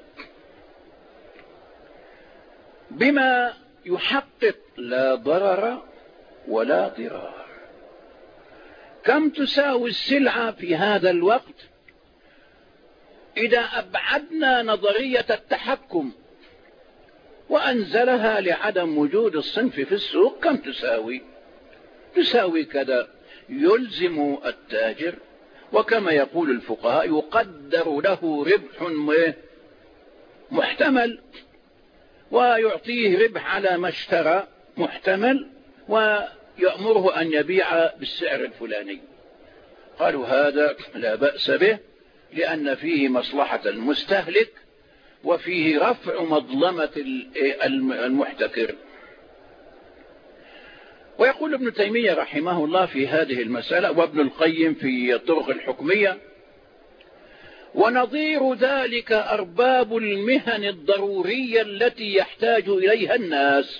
بما يحقق لا ضرر ولا ضرار. كم تساوي السلعة في هذا الوقت؟ إذا أبعدنا نظرية التحكم وأنزلها لعدم وجود الصنف في السوق، كم تساوي؟ تساوي كذا. يلزم التاجر، وكما يقول الفقهاء يقدر له ربح محتمل ويعطيه ربح على ما اشترى محتمل ويأمره أن يبيع بالسعر الفلاني. قالوا هذا لا بأس به لأن فيه مصلحة المستهلك وفيه رفع مظلمة المحتكر. ويقول ابن تيمية رحمه الله في هذه المسألة، وابن القيم في الطرق الحكمية: ونظير ذلك أرباب المهن الضرورية التي يحتاج إليها الناس.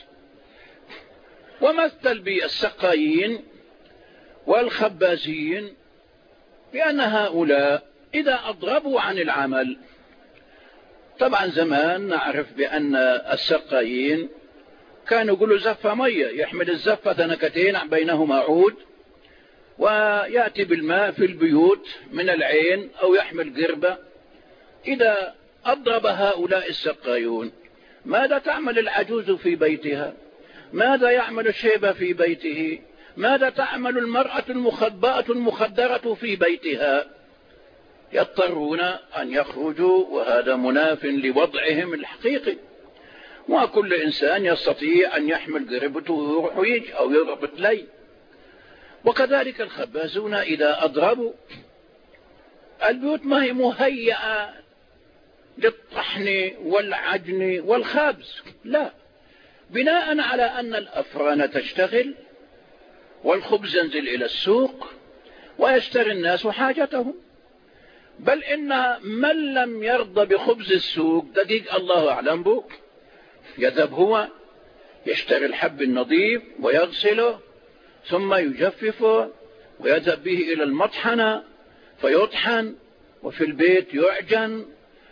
ومثل بالسقايين والخبازين بأن هؤلاء إذا أضربوا عن العمل، طبعا زمان نعرف بأن السقايين كانوا يقولوا زفة مية، يحمل الزفة تنكتين بينهما عود ويأتي بالماء في البيوت من العين أو يحمل قربة. إذا أضرب هؤلاء السقايون ماذا تعمل العجوز في بيتها؟ ماذا يعمل الشيبة في بيته؟ ماذا تعمل المرأة المخبأة المخدرة في بيتها؟ يضطرون أن يخرجوا، وهذا مناف لوضعهم الحقيقي. وكل إنسان يستطيع أن يحمل قربته ويروح ويجي أو يربط لي. وكذلك الخبازون إذا أضربوا، البيوت ما هي مهيئة للطحن والعجن والخبز، لا، بناء على أن الأفران تشتغل والخبز ينزل إلى السوق ويشتري الناس حاجتهم. بل إن من لم يرضى بخبز السوق دقيق الله أعلم به يذهب هو يشتري الحب النظيف ويغسله ثم يجففه ويذهب به إلى المطحنة فيطحن، وفي البيت يعجن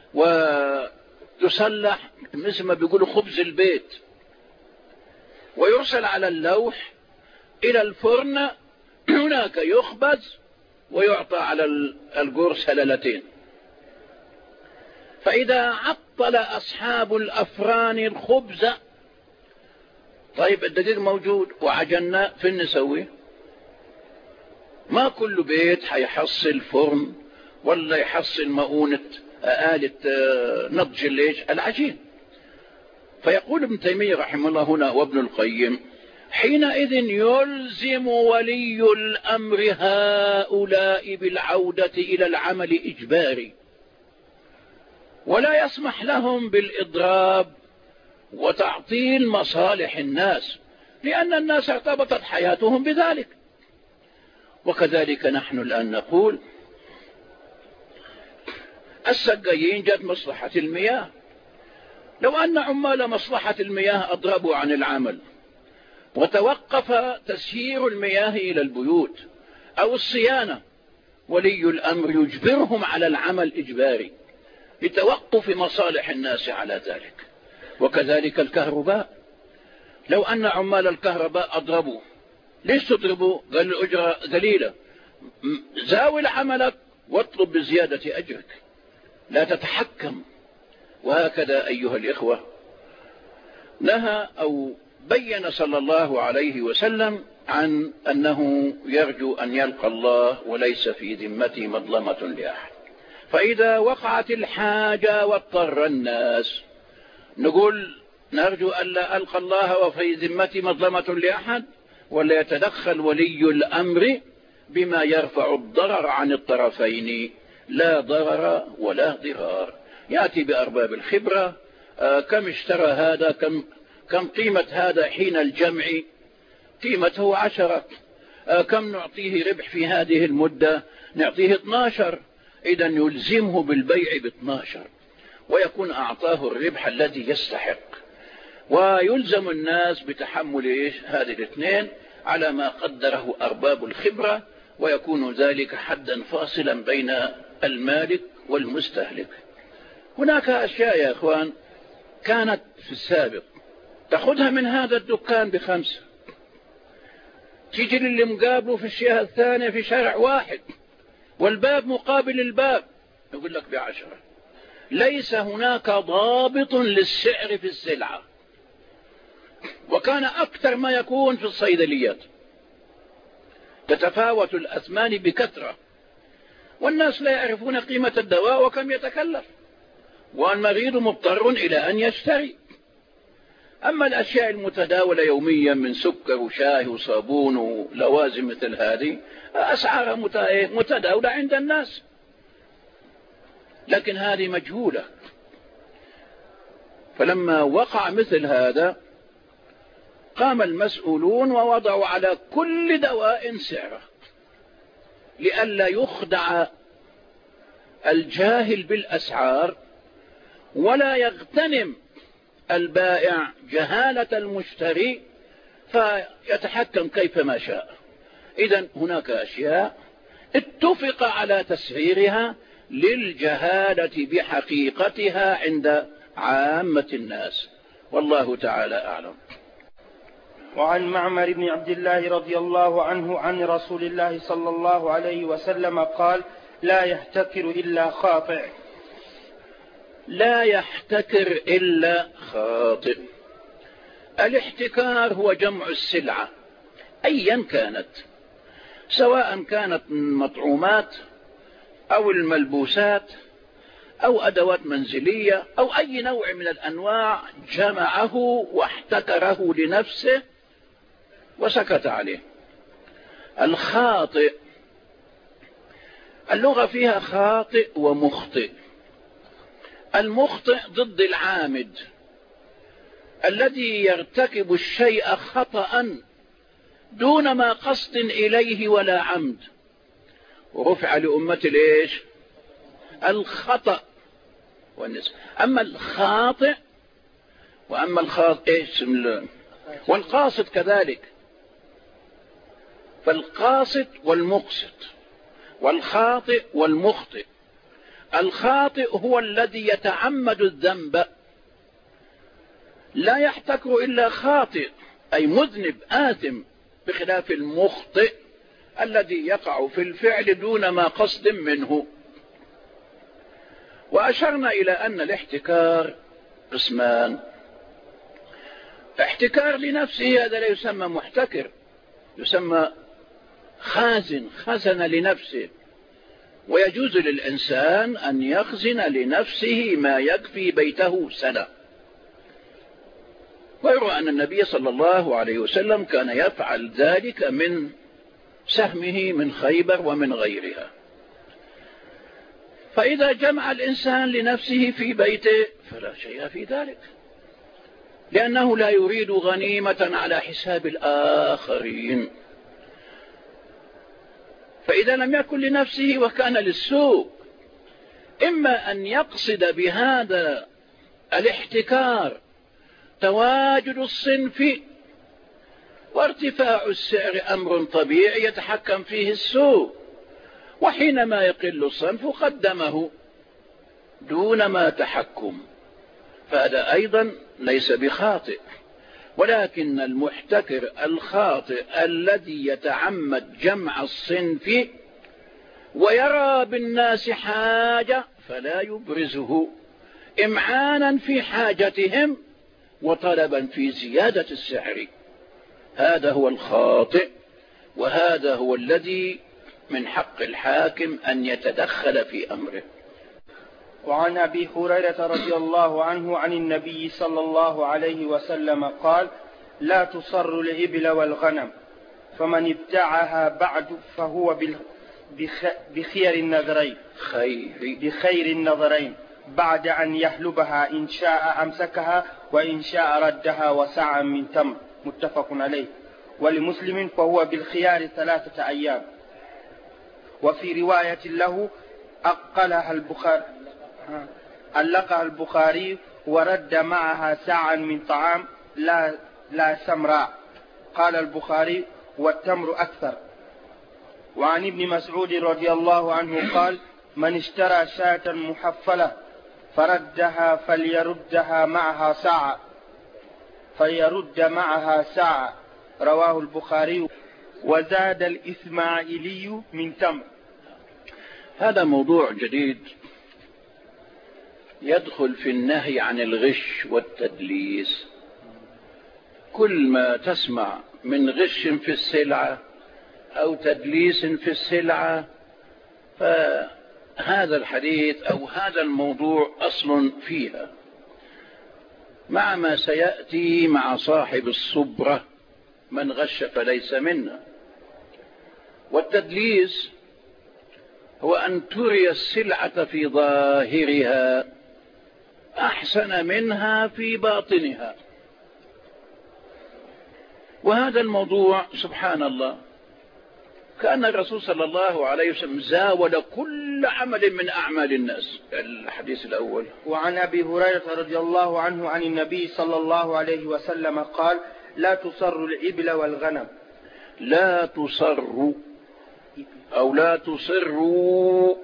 ويصلح مثل ما بيقولوا خبز البيت، ويرسل على اللوح إلى الفرن، هناك يخبز ويعطى على القرص هللتين. فإذا عطل أصحاب الأفران الخبز، طيب الدقيق موجود وعجنا، فين نسوي؟ ما كل بيت حيحصل فرن ولا يحصل مؤونة آلة نضج العجين. فيقول ابن تيمية رحمه الله هنا وابن القيم: حينئذ يلزم ولي الأمر هؤلاء بالعودة إلى العمل إجباري، ولا يسمح لهم بالإضراب وتعطيل مصالح الناس، لأن الناس ارتبطت حياتهم بذلك. وكذلك نحن الآن نقول السقايين جت مصلحة المياه، لو أن عمال مصلحة المياه أضربوا عن العمل وتوقف تسيير المياه إلى البيوت أو الصيانة، ولي الأمر يجبرهم على العمل إجباري لتوقف مصالح الناس على ذلك. وكذلك الكهرباء، لو أن عمال الكهرباء أضربوا، ليش تضربوا؟ قال الأجرة قليلة، زاول عملك واطلب بزيادة أجرك، لا تتحكم. وهكذا أيها الإخوة نهى أو بين صلى الله عليه وسلم عن أنه يرجو أن يلقى الله وليس في ذمته مظلمة لأحد. فإذا وقعت الحاجة واضطر الناس نقول نرجو أن لا ألقى الله وفي ذمتي مظلمة لأحد، ولا يتدخل ولي الأمر بما يرفع الضرر عن الطرفين، لا ضرر ولا ضرار. يأتي بأرباب الخبرة، كم اشترى هذا، كم قيمة هذا حين الجمع، قيمته 10، كم نعطيه ربح في هذه المدة، نعطيه 12، إذا يلزمه بالبيع ب12 ويكون أعطاه الربح الذي يستحق، ويلزم الناس بتحمل هذه الاثنين على ما قدره أرباب الخبرة، ويكون ذلك حدا فاصلا بين المالك والمستهلك. هناك أشياء يا إخوان كانت في السابق تأخذها من هذا الدكان ب5، تيجي للي مقابله في الشيء الثانية في شارع واحد والباب مقابل الباب يقول لك ب10. ليس هناك ضابط للسعر في السلعة، وكان أكثر ما يكون في الصيدليات، تتفاوت الأثمان بكثرة، والناس لا يعرفون قيمة الدواء وكم يتكلف، والمريض مضطر إلى أن يشتري. أما الأشياء المتداولة يوميا من سكر وشاي وصابون ولوازم مثل هذه أسعارها متداولة عند الناس، لكن هذه مجهولة. فلما وقع مثل هذا قام المسؤولون ووضعوا على كل دواء سعره لئلا يخدع الجاهل بالأسعار، ولا يغتنم البائع جهالة المشتري فيتحكم كيفما شاء. إذن هناك أشياء اتفق على تسعيرها للجهالة بحقيقتها عند عامة الناس، والله تعالى أعلم. وعن معمر بن عبد الله رضي الله عنه عن رسول الله صلى الله عليه وسلم قال: لا يحتكر إلا خاطئ. لا يحتكر إلا خاطئ. الاحتكار هو جمع السلعة أيا كانت، سواء كانت مطعومات أو الملبوسات أو أدوات منزلية أو أي نوع من الأنواع، جمعه واحتكره لنفسه وسكت عليه. الخاطئ اللغة فيها خاطئ ومخطئ. المخطئ ضد العامد الذي يرتكب الشيء خطأ دون ما قصد إليه ولا عمد، ورفع لأمة الإيش؟ الخطأ والنسبة. أما الخاطئ وأما الخاطئ والقاصد كذلك، فالقاصد والمقصد والخاطئ والمخطئ. الخاطئ هو الذي يتعمد الذنب، لا يحتكر إلا خاطئ أي مذنب آثم، بخلاف المخطئ الذي يقع في الفعل دون ما قصد منه. وأشرنا إلى أن الاحتكار قسمان: احتكار لنفسه هذا لا يسمى محتكر، يسمى خازن، خزن لنفسه، ويجوز للإنسان أن يخزن لنفسه ما يكفي بيته سنة. ويروى أن النبي صلى الله عليه وسلم كان يفعل ذلك من سهمه من خيبر ومن غيرها. فإذا جمع الإنسان لنفسه في بيته فلا شيء في ذلك، لأنه لا يريد غنيمة على حساب الآخرين. فإذا لم يكن لنفسه وكان للسوء، إما أن يقصد بهذا الاحتكار تواجد الصنف وارتفاع السعر أمر طبيعي يتحكم فيه السوق، وحينما يقل الصنف قدمه دون ما تحكم، فهذا أيضا ليس بخاطئ. ولكن المحتكر الخاطئ الذي يتعمد جمع الصنف ويرى بالناس حاجة فلا يبرزه إمعانا في حاجتهم وطلبا في زيادة السعر، هذا هو الخاطئ، وهذا هو الذي من حق الحاكم أن يتدخل في أمره. وعن أبي هريرة رضي الله عنه عن النبي صلى الله عليه وسلم قال: لا تصر الإبل والغنم، فمن ابتاعها بعد فهو بخير النظرين بعد أن يحلبها، إن شاء أمسكها وإن شاء ردها وسعا من تمر، متفق عليه. ولمسلم: فهو بالخيار 3 أيام. وفي رواية له: علقها البخاري ورد معها ساعا من طعام لا سمراء. قال البخاري: والتمر أكثر. وعن ابن مسعود رضي الله عنه قال: من اشترى شاة محفلة فردها فليرد معها ساعة، رواه البخاري. وزاد الإسماعيلي من تمر. هذا موضوع جديد يدخل في النهي عن الغش والتدليس. كل ما تسمع من غش في السلعة أو تدليس في السلعة فهذا الحديث أو هذا الموضوع أصل فيها، مع ما سيأتي مع صاحب الصبرة: من غش فليس منا. والتدليس هو أن تري السلعة في ظاهرها أحسن منها في باطنها. وهذا الموضوع سبحان الله كأن الرسول صلى الله عليه وسلم زاول كل عمل من أعمال الناس. الحديث الأول: وعن أبي هريرة رضي الله عنه عن النبي صلى الله عليه وسلم قال: لا تصر الإبل والغنم. لا تصر أو لا تصروا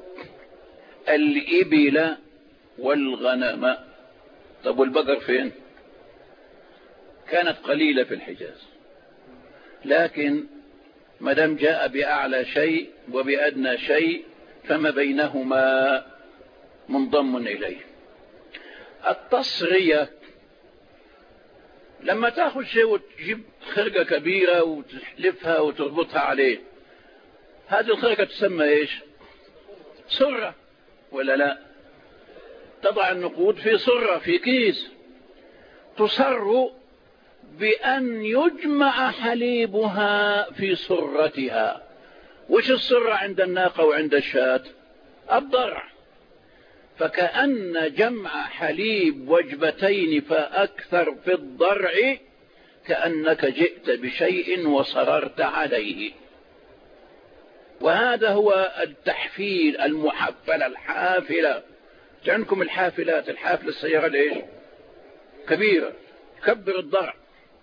الإبل والغنم. طب والبقر فين؟ كانت قليلة في الحجاز، لكن ما دام جاء بأعلى شيء وبأدنى شيء فما بينهما منضم إليه. التصرية لما تأخذ شيء وتجيب خرقة كبيرة وتحلفها وتربطها عليه، هذه الخرقة تسمى إيش؟ سرة ولا لا؟ تضع النقود في سرة في كيس، تصر بأن يجمع حليبها في سرتها. وش السرة عند الناقة وعند الشاة؟ الضرع. فكأن جمع حليب وجبتين فأكثر في الضرع كأنك جئت بشيء وصررت عليه. وهذا هو التحفيل المحفل الحافلة. عندكم الحافلات، الحافلة السيارة ليش كبيرة تكبر الضرع.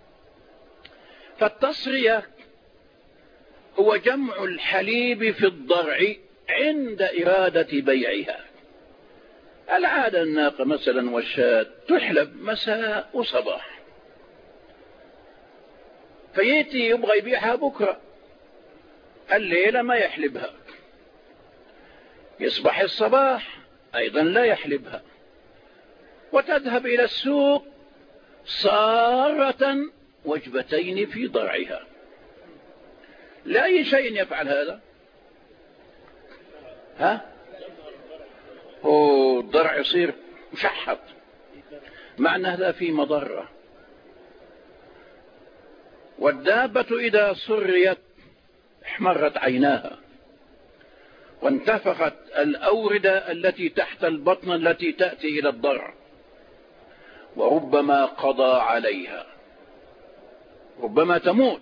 فالتصرية هو جمع الحليب في الضرع عند إرادة بيعها. العادة الناقة مثلا والشاة تحلب مساء وصباح، فيأتي يبغى يبيعها بكرة، الليلة ما يحلبها، يصبح الصباح أيضا لا يحلبها، وتذهب إلى السوق صارة وجبتين في ضرعها. لا أي شيء يفعل هذا. الضرع يصير مشحط، معنى هذا في مضرة. والدابة إذا سريت احمرت عيناها وانتفخت الأوردة التي تحت البطن التي تأتي إلى الضرع، وربما قضى عليها، ربما تموت.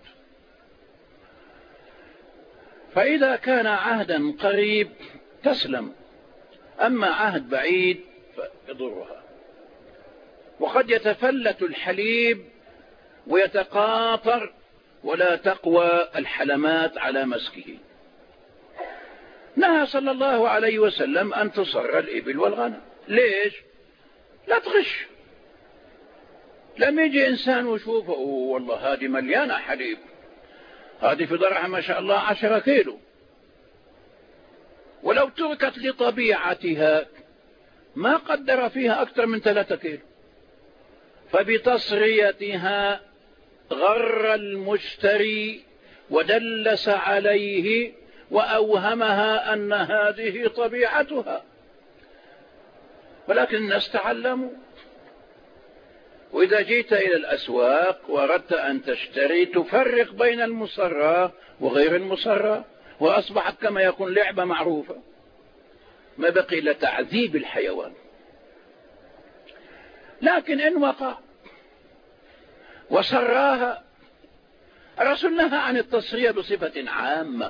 فإذا كان عهدا قريب تسلم، أما عهد بعيد فيضرها. وقد يتفلت الحليب ويتقاطر ولا تقوى الحلمات على مسكه. نهى صلى الله عليه وسلم أن تصر الإبل والغنم. ليش؟ لا تغش. لما يجي إنسان ويشوفه والله هذه مليانة حليب، هذه في ضرعها ما شاء الله 10 كيلو، ولو تركت لطبيعتها ما قدر فيها أكثر من 3 كيلو، فبتصريتها غر المشتري ودلس عليه وأوهمها أن هذه طبيعتها. ولكن الناس تعلموا. وإذا جيت إلى الأسواق وأردت أن تشتري تفرق بين المصرة وغير المصرة، وأصبحت كما يكون لعبة معروفة، ما بقي إلا تعذيب الحيوان. لكن إن وقع وسراها، الرسول نهى عن التصرية بصفة عامة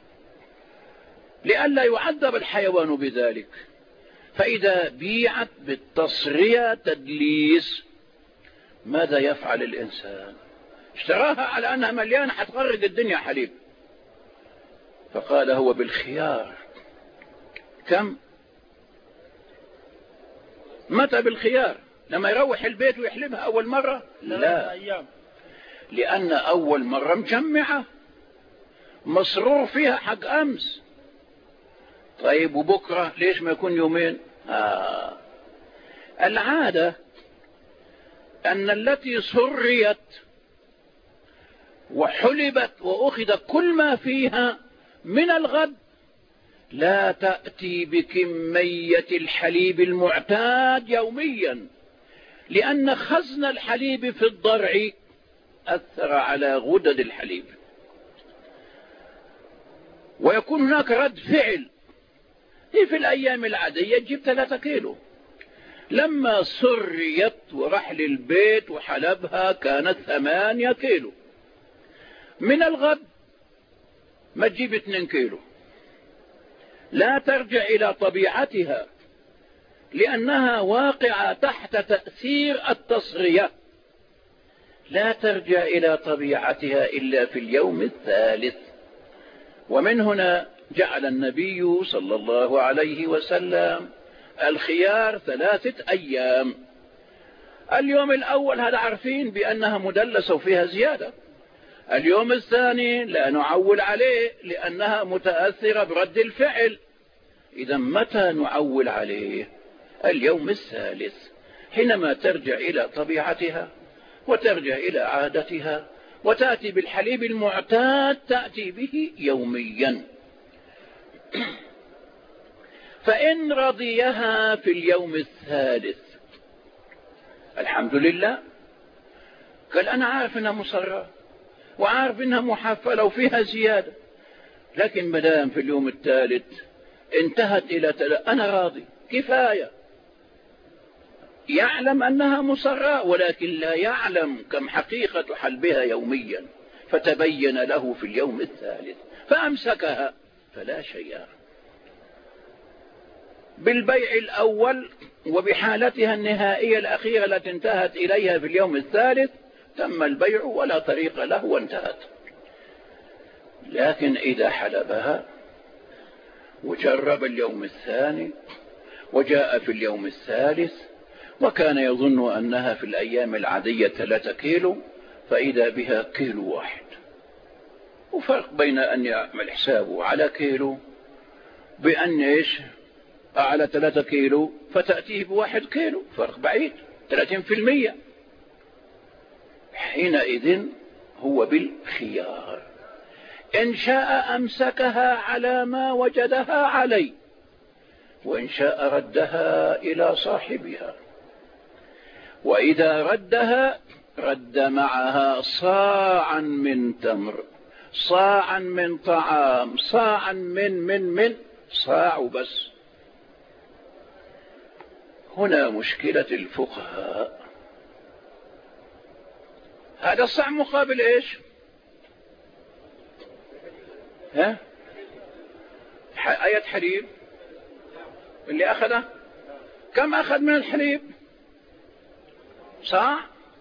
لئلا يعذب الحيوان بذلك. فإذا بيعت بالتصرية تدليس ماذا يفعل الإنسان؟ اشتراها على أنها مليانة حتغرق الدنيا حليب، فقال هو بالخيار. كم؟ متى بالخيار؟ لما يروح البيت ويحلبها أول مرة؟ لا، لأن أول مرة مجمعة مسرور فيها حق أمس. طيب وبكرة ليش ما يكون يومين؟ العادة أن التي سريت وحلبت وأخذ كل ما فيها من الغد لا تأتي بكمية الحليب المعتاد يوميا، لأن خزن الحليب في الضرع أثر على غدد الحليب، ويكون هناك رد فعل. في الأيام العادية تجيب 3 كيلو، لما سريت ورحل البيت وحلبها كانت 8 كيلو. من الغد ما تجيب 2 كيلو، لا ترجع إلى طبيعتها لأنها واقعة تحت تأثير التصرية، لا ترجع إلى طبيعتها إلا في اليوم الثالث. ومن هنا جعل النبي صلى الله عليه وسلم الخيار 3 أيام. اليوم الأول هذا عارفين بأنها مدلسة وفيها زيادة، اليوم الثاني لا نعول عليه لأنها متأثرة برد الفعل. إذا متى نعول عليه؟ اليوم الثالث، حينما ترجع إلى طبيعتها وترجع إلى عادتها وتأتي بالحليب المعتاد تأتي به يوميا. فإن رضيها في اليوم الثالث الحمد لله، قال أنا عارف أنها مصرة وعارف أنها محفلة وفيها زيادة، لكن مدام في اليوم الثالث انتهت إلى أنا راضي كفاية. يعلم أنها مصرة ولكن لا يعلم كم حقيقة حلبها يوميا، فتبين له في اليوم الثالث فأمسكها فلا شيء. بالبيع الأول وبحالتها النهائية الأخيرة التي انتهت إليها في اليوم الثالث تم البيع ولا طريق له وانتهت. لكن إذا حلبها وجرب اليوم الثاني وجاء في اليوم الثالث وكان يظن أنها في الأيام العادية 3 كيلو فإذا بها 1 كيلو، وفرق بين أن يعمل حسابه على كيلو بأن إيش على 3 كيلو فتأتيه ب1 كيلو، فرق بعيد 30%. حينئذ هو بالخيار، إن شاء أمسكها على ما وجدها عليه، وإن شاء ردها إلى صاحبها. وإذا ردها رد معها صاعا من تمر، صاعا من طعام، صاعا من صاع بس. هنا مشكلة الفقهاء. هذا الصاع مقابل ايش؟ ها؟ آية حليب اللي أخذه كم أخذ من الحليب؟ صاع؟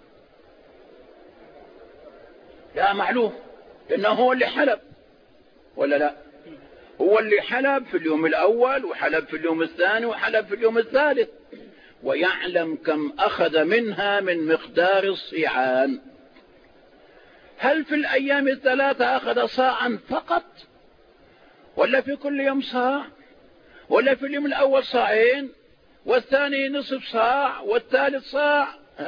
لا معلوم، لأنه هو اللي حلب ولا لا؟ هو اللي حلب في اليوم الأول وحلب في اليوم الثاني وحلب في اليوم الثالث، ويعلم كم أخذ منها من مقدار الصيعان. هل في الأيام الثلاثة أخذ صاعا فقط، ولا في كل يوم صاع، ولا في اليوم الأول صاعين والثاني نصف صاع والثالث صاع؟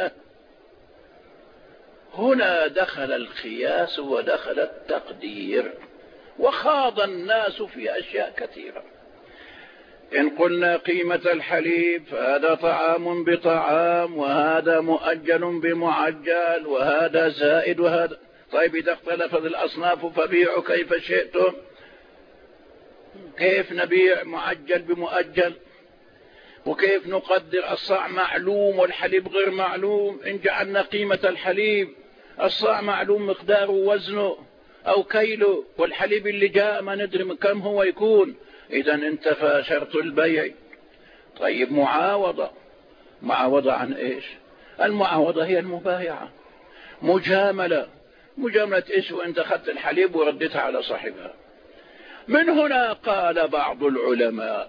هنا دخل القياس ودخل التقدير، وخاض الناس في أشياء كثيرة. إن قلنا قيمة الحليب فهذا طعام بطعام، وهذا مؤجل بمعجل، وهذا زائد وهذا. طيب إذا اختلفت الأصناف فبيعوا كيف شئتم. كيف نبيع معجل بمؤجل؟ وكيف نقدر الصاع معلوم والحليب غير معلوم؟ إن جعلنا قيمة الحليب الصاع معلوم مقداره وزنه أو كيلو، والحليب اللي جاء ما ندري كم هو يكون، إذا انتفى شرط البيع. طيب معاوضة عن إيش؟ المعاوضة هي المبايعة. مجاملة إيش؟ وأنت أخذت الحليب وردتها على صاحبها. من هنا قال بعض العلماء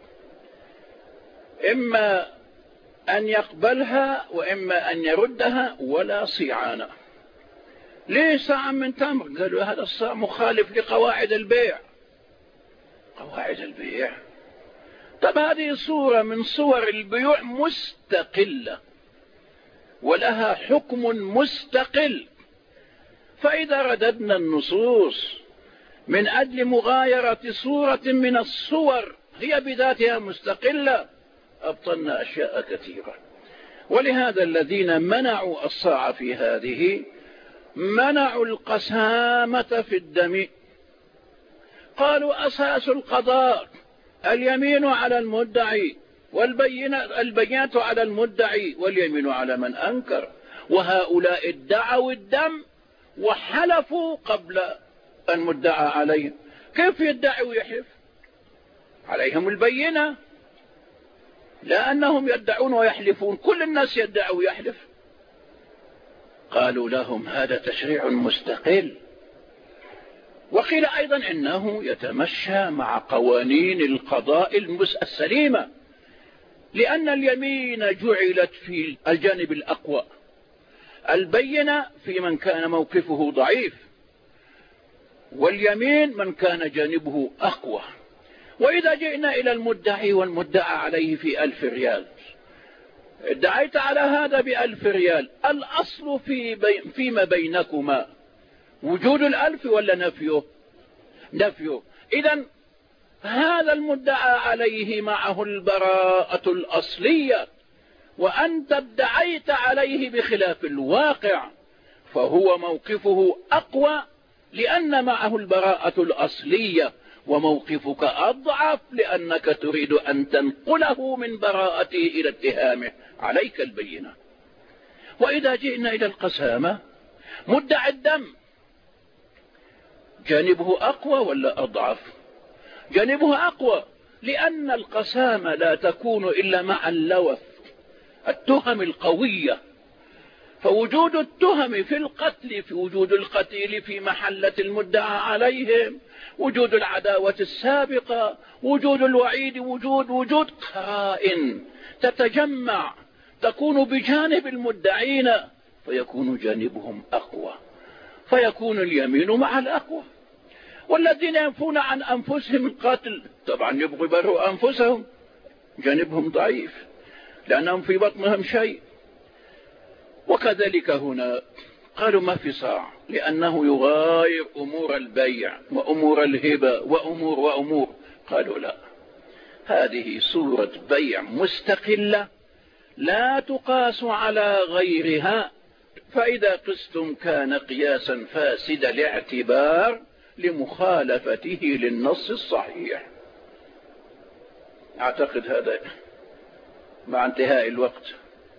إما أن يقبلها وإما أن يردها ولا صيعان. ليه صاع من تمر؟ قالوا هذا الصاع مخالف لقواعد البيع. قواعد البيع؟ طب هذه صورة من صور البيوع مستقلة ولها حكم مستقل، فإذا رددنا النصوص من أجل مغايرة صورة من الصور هي بذاتها مستقلة أبطلنا أشياء كثيرة. ولهذا الذين منعوا الصاع في هذه منعوا القسامة في الدم. قالوا أساس القضاء اليمين على المدعي والبينة على المدعي واليمين على من أنكر، وهؤلاء ادعوا الدم وحلفوا قبل المدعى عليهم. كيف يدعوا ويحلف؟ عليهم البينة، لأنهم يدعون ويحلفون، كل الناس يدعوا ويحلف. قالوا لهم هذا تشريع مستقل. وقيل أيضا إنه يتمشى مع قوانين القضاء السليمة، لأن اليمين جعلت في الجانب الأقوى، البينة في من كان موقفه ضعيف، واليمين من كان جانبه أقوى. وإذا جئنا إلى المدعي والمدعى عليه في 1000 ريال، ادعيت على هذا ب1000 ريال، الأصل فيما بينكما وجود 1000 ولا نفيه؟ نفيه. إذن هذا المدعى عليه معه البراءة الأصلية، وأنت ادعيت عليه بخلاف الواقع، فهو موقفه أقوى لأن معه البراءة الأصلية، وموقفك أضعف لأنك تريد أن تنقله من براءته إلى اتهامه، عليك البينة. وإذا جئنا إلى القسامة، مدعي الدم جانبه أقوى ولا أضعف؟ جانبه أقوى، لأن القسامة لا تكون إلا مع اللوث، التهم القوية. فوجود التهم في القتل، في وجود القتيل في محلة المدعى عليهم، وجود العداوة السابقة، وجود الوعيد، وجود قرائن تتجمع تكون بجانب المدعين، فيكون جانبهم أقوى، فيكون اليمين مع الأقوى. والذين ينفون عن أنفسهم القتل طبعا يبغوا يبروا أنفسهم، جانبهم ضعيف لأنهم في بطنهم شيء. وكذلك هنا قالوا ما في صاع، لأنه يغاير أمور البيع وأمور الهبة وأمور. قالوا لا، هذه صورة بيع مستقلة لا تقاس على غيرها، فإذا قستم كان قياسا فاسد الاعتبار لمخالفته للنص الصحيح. أعتقد هذا مع انتهاء الوقت.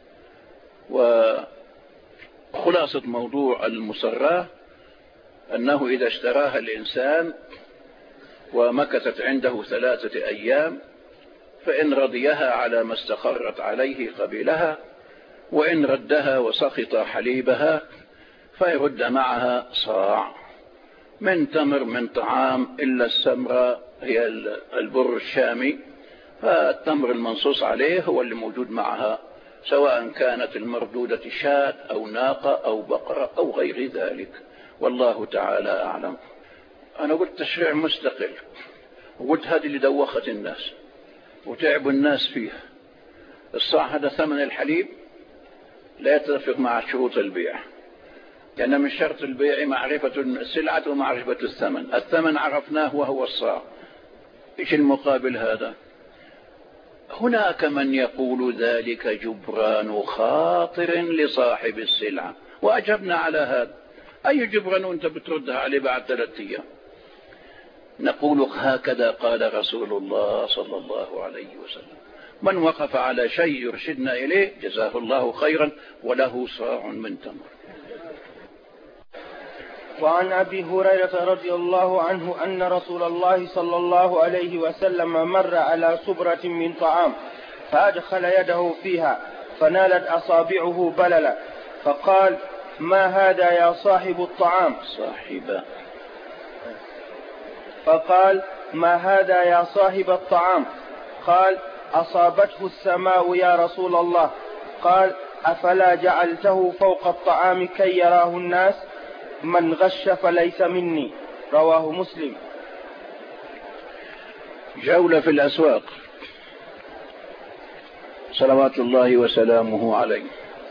وخلاصة موضوع المصراه أنه إذا اشتراها الإنسان ومكثت عنده 3 أيام فإن رضيها على ما استقرت عليه قبلها، وإن ردها وسقط حليبها فيرد معها صاع من تمر من طعام، إلا السمرة هي البر الشامي، فالتمر المنصوص عليه هو اللي موجود معها، سواء كانت المردودة شاة أو ناقة أو بقرة أو غير ذلك، والله تعالى أعلم. أنا قلت تشريع مستقل، وقلت هذه اللي دوخت الناس وتعبوا الناس فيها. الصاع هذا ثمن الحليب لا يتفق مع شروط البيع، لأن من شرط البيع معرفة السلعة ومعرفة الثمن. الثمن عرفناه وهو الصاع، إيش المقابل هذا؟ هناك من يقول ذلك جبران خاطر لصاحب السلعة، وأجبنا على هذا. أي جبران وانت بتردها عليه بعد 3 أيام؟ نقول هكذا قال رسول الله صلى الله عليه وسلم: من وقف على شيء يرشدنا إليه جزاه الله خيرا وله صاع من تمر. وعن أبي هريرة رضي الله عنه أن رسول الله صلى الله عليه وسلم مر على صبرة من طعام فأدخل يده فيها فنالت أصابعه بللا، فقال: ما هذا يا صاحب الطعام؟ فقال: ما هذا يا صاحب الطعام؟ قال: أصابته السماء يا رسول الله. قال: أفلا جعلته فوق الطعام كي يراه الناس؟ من غش فليس مني. رواه مسلم. جولة في الأسواق صلوات الله وسلامه عليه.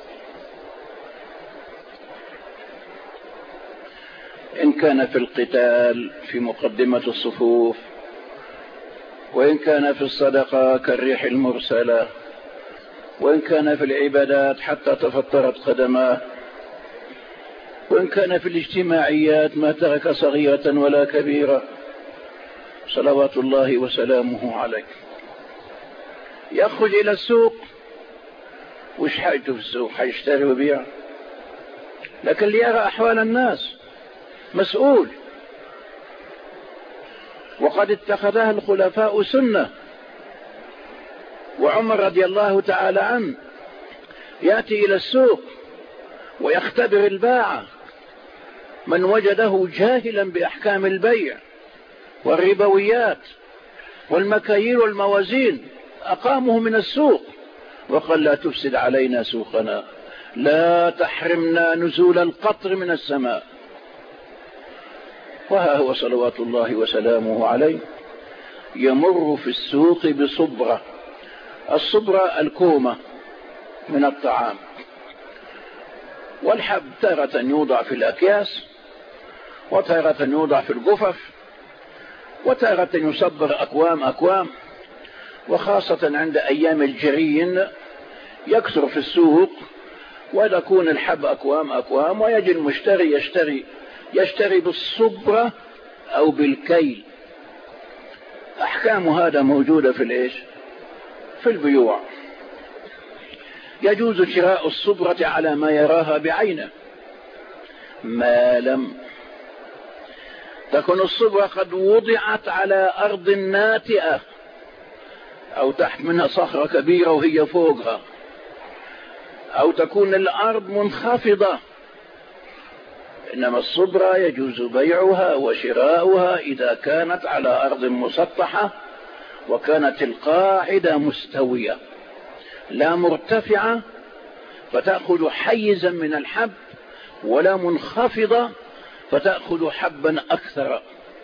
إن كان في القتال في مقدمة الصفوف، وإن كان في الصدقة كالريح المرسلة، وإن كان في العبادات حتى تفطرت قدماه، وإن كان في الاجتماعيات ما ترك صغيرة ولا كبيرة صلوات الله وسلامه عليه. يخرج إلى السوق، وش حاجته في السوق؟ حيشتري وبيع، لكن ليرى أحوال الناس مسؤول. وقد اتخذها الخلفاء سنة. وعمر رضي الله تعالى عنه يأتي إلى السوق ويختبر الباعة، من وجده جاهلا بأحكام البيع والربويات والمكاييل والموازين أقامه من السوق، وقال: لا تفسد علينا سوقنا، لا تحرمنا نزول القطر من السماء. وها هو صلوات الله وسلامه عليه يمر في السوق بصبرة. الصبرة الكومة من الطعام، والحب تارة يوضع في الأكياس، وتارة يوضع في القفف، وتارة يصبر أكوام. وخاصة عند أيام الجرين يكثر في السوق، ويكون الحب أكوام، ويجي المشتري يشتري بالصبرة أو بالكيل. أحكام هذا موجودة في البيوع. يجوز شراء الصبرة على ما يراها بعينه، ما لم تكن الصبرة قد وضعت على أرض ناتئة، أو تحت منها صخرة كبيرة وهي فوقها، أو تكون الأرض منخفضة. إنما الصبرة يجوز بيعها وشراؤها إذا كانت على أرض مسطحة، وكانت القاعدة مستوية لا مرتفعة فتأخذ حيزا من الحب، ولا منخفضة فتأخذ حبا أكثر.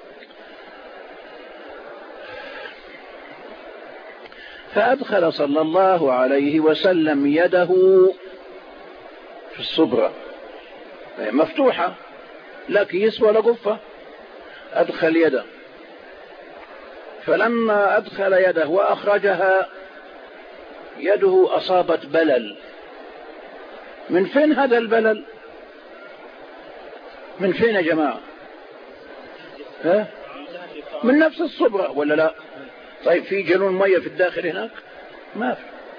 فأدخل صلى الله عليه وسلم يده في الصبرة مفتوحة، لا كيس ولا قفة، أدخل يده. فلما أدخل يده وأخرجها يده أصابت بلل. من فين هذا البلل؟ من فين يا جماعة؟ ها؟ من نفس الصبرة ولا لا؟ طيب في جنون مية في الداخل هناك؟ ما في.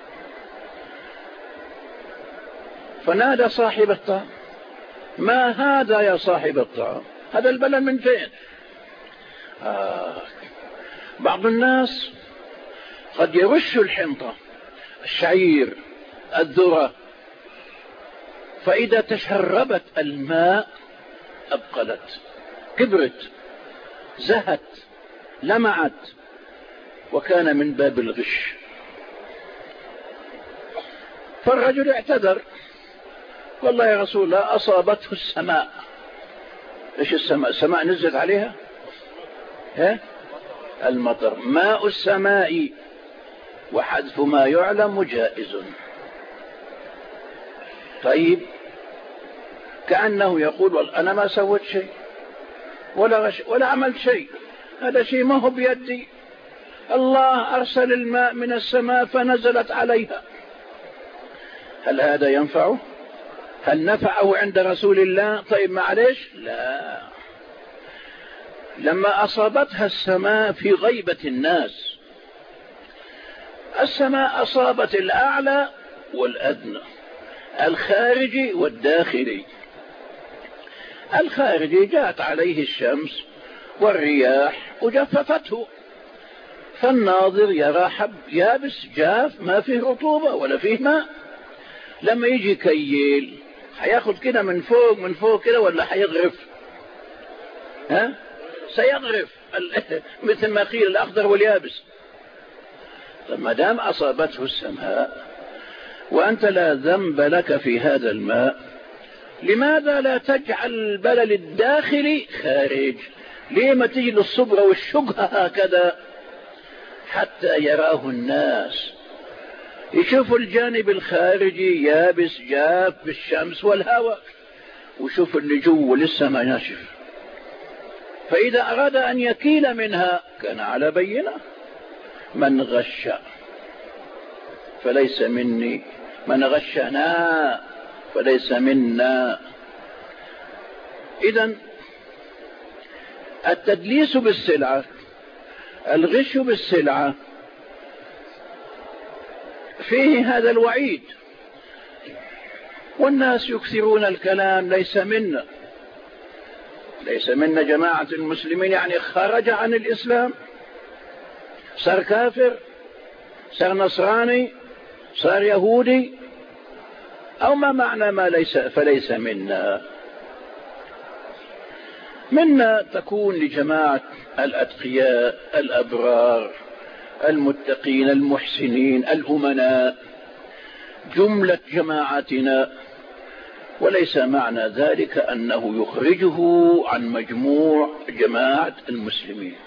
فنادى صاحب الطعام: ما هذا يا صاحب الطعام؟ هذا البلل من فين؟ بعض الناس قد يرش الحنطة، الشعير، الذرة، فإذا تشربت الماء أبقلت، كبرت، زهت، لمعت، وكان من باب الغش. فالرجل اعتذر: والله يا رسول الله أصابته السماء. إيش السماء؟ السماء نزلت عليها؟ المطر. ماء السماء وحذف ما يعلم جائز. طيب، كأنه يقول: أنا ما سويت شيء ولا عملت شيء، هذا شيء ما هو بيدي، الله أرسل الماء من السماء فنزلت عليها. هل هذا ينفعه؟ هل نفعه عند رسول الله؟ طيب معلش، لا. لما أصابتها السماء في غيبة الناس، السماء أصابت الأعلى والأدنى، الخارجي والداخلي. الخارجي جاءت عليه الشمس والرياح وجففته، فالناظر يرى حب يابس جاف ما فيه رطوبة ولا فيه ماء. لما يجي كيل هياخد كده من فوق كده ولا هيغرف؟ سيغرف مثل ما قيل الأخضر واليابس. ما دام أصابته السماء وأنت لا ذنب لك في هذا الماء، لماذا لا تجعل البلل الداخلي خارج؟ ليه ما تجي للصبر والشبهة هكذا حتى يراه الناس، يشوفوا الجانب الخارجي يابس جاف بالشمس والهواء، وشوف اللي جوه لسه ما ناشف. فإذا أراد أن يكيل منها كان على بينة. من غش فليس مني، من غشنا فليس منا. إذن التدليس بالسلعة، الغش بالسلعة، فيه هذا الوعيد. والناس يكثرون الكلام: ليس منا، ليس منا جماعة المسلمين، يعني خرج عن الإسلام، صار كافر، صار نصراني، صار يهودي، أو ما معنى ما ليس فليس منا؟ منا تكون لجماعة الأتقياء الأبرار المتقين المحسنين الأمناء، جملة جماعتنا، وليس معنى ذلك أنه يخرجه عن مجموع جماعة المسلمين،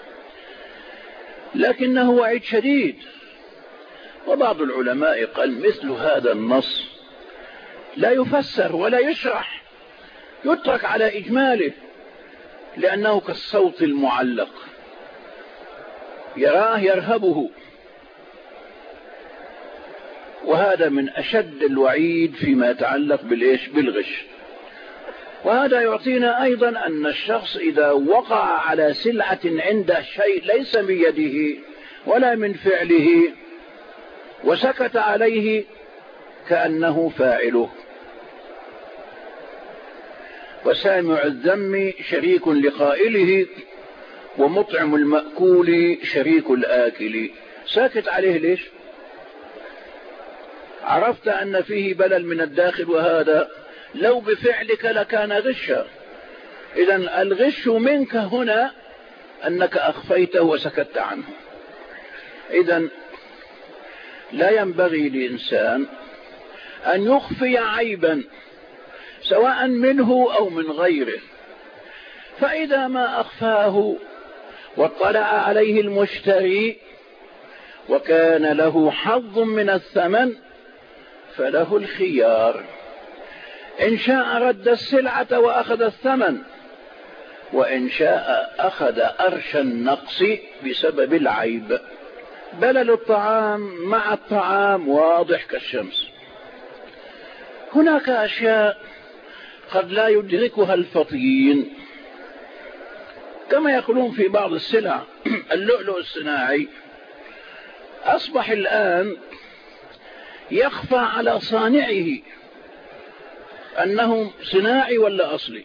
لكنه وعيد شديد. وبعض العلماء قال: مثل هذا النص لا يفسر ولا يشرح، يترك على إجماله، لأنه كالصوت المعلق يراه يرهبه. وهذا من أشد الوعيد فيما يتعلق بالغش. وهذا يعطينا أيضا أن الشخص إذا وقع على سلعة عنده شيء ليس بيده ولا من فعله وسكت عليه كأنه فاعله. وسامع الذم شريك لقائله، ومطعم المأكول شريك الآكل. ساكت عليه ليش؟ عرفت أن فيه بلل من الداخل، وهذا لو بفعلك لكان غشا. إذن الغش منك هنا أنك أخفيته وسكت عنه. إذن لا ينبغي لإنسان أن يخفي عيبا سواء منه أو من غيره، فإذا ما أخفاه واطلع عليه المشتري وكان له حظ من الثمن فله الخيار، إن شاء رد السلعة وأخذ الثمن، وإن شاء أخذ أرش النقص بسبب العيب. بلل الطعام مع الطعام واضح كالشمس. هناك أشياء قد لا يدركها الفطين، كما يقولون في بعض السلع اللؤلؤ الصناعي أصبح الآن يخفى على صانعه أنه صناعي ولا أصلي،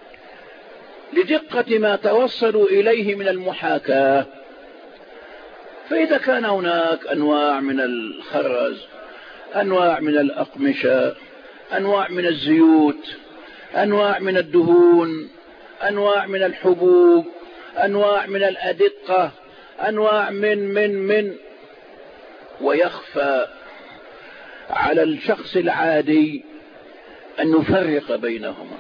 لدقة ما توصلوا إليه من المحاكاة. فإذا كان هناك أنواع من الخرز، أنواع من الأقمشة، أنواع من الزيوت، أنواع من الدهون، أنواع من الحبوب، أنواع من الأدقة، أنواع من ويخفى على الشخص العادي أن نفرق بينهما.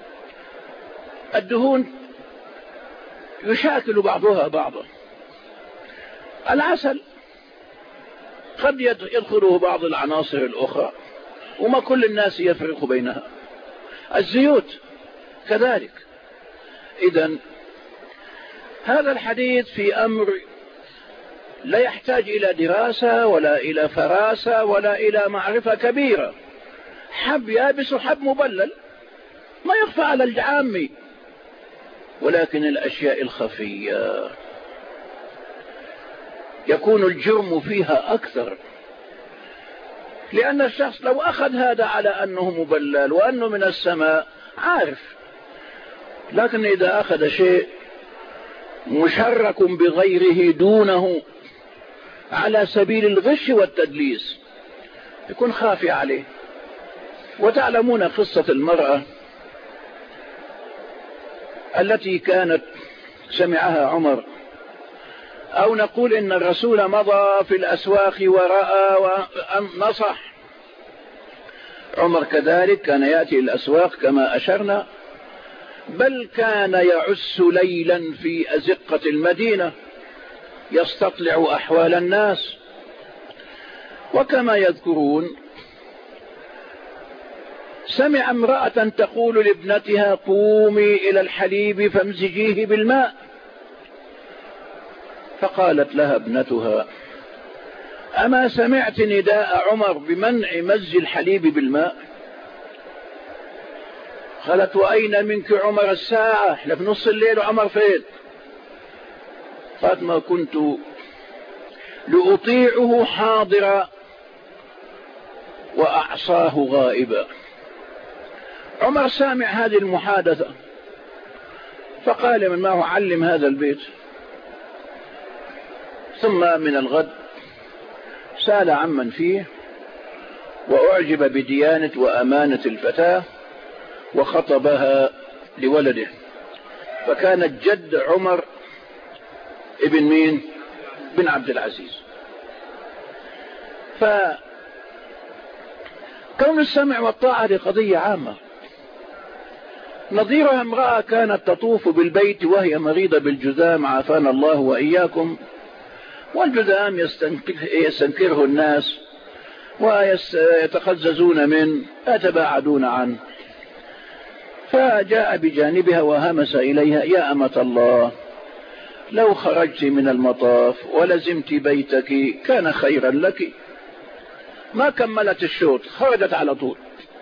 الدهون يشاكل بعضها بعضا، العسل قد يدخله بعض العناصر الأخرى وما كل الناس يفرق بينها، الزيوت كذلك. إذن هذا الحديث في أمر لا يحتاج إلى دراسة ولا إلى فراسة ولا إلى معرفة كبيرة، حب يابس وحب مبلل ما يخفى على العامي، ولكن الأشياء الخفية يكون الجرم فيها أكثر، لأن الشخص لو أخذ هذا على أنه مبلل وأنه من السماء عارف، لكن إذا أخذ شيء مشرك بغيره دونه على سبيل الغش والتدليس يكون خافي عليه. وتعلمون قصة المرأة التي كانت سمعها عمر، أو نقول إن الرسول مضى في الأسواق ورأى ونصح. عمر كذلك كان يأتي الأسواق كما أشرنا، بل كان يعس ليلا في أزقة المدينة يستطلع أحوال الناس. وكما يذكرون سمع امرأة تقول لابنتها قومي إلى الحليب فامزجيه بالماء، فقالت لها ابنتها أما سمعت نداء عمر بمنع مزج الحليب بالماء؟ قالت وأين منك عمر الساعة؟ احنا في نص الليل وعمر فين؟ قالت ما كنت لأطيعه حاضرا وأعصاه غائبا. عمر سامع هذه المحادثة فقال من معه علم هذا البيت. ثم من الغد سأل عمن فيه وأعجب بديانة وأمانة الفتاة وخطبها لولده، فكانت جد عمر ابن مين؟ بن عبد العزيز. فكون السمع والطاعة لقضية عامة. نظيرها امرأة كانت تطوف بالبيت وهي مريضة بالجذام عافانا الله وإياكم، والجذام يستنكره الناس ويتقززون منه يتباعدون عنه، فجاء بجانبها وهمس إليها يا أمة الله لو خرجت من المطاف ولزمت بيتك كان خيرا لك. ما كملت الشوط خرجت على طول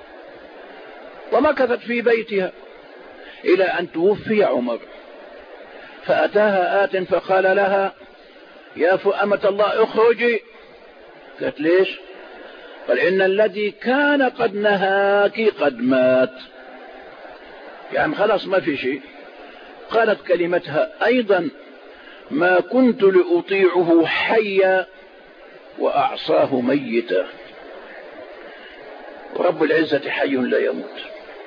ومكثت في بيتها إلى أن توفي عمر. فأتاها آت فقال لها يا أمة الله اخرجي. قالت ليش؟ قال إن الذي كان قد نهاك قد مات، يعني خلاص ما في شيء. قالت كلمتها أيضا ما كنت لأطيعه حيا وأعصاه ميتا. رب العزة حي لا يموت.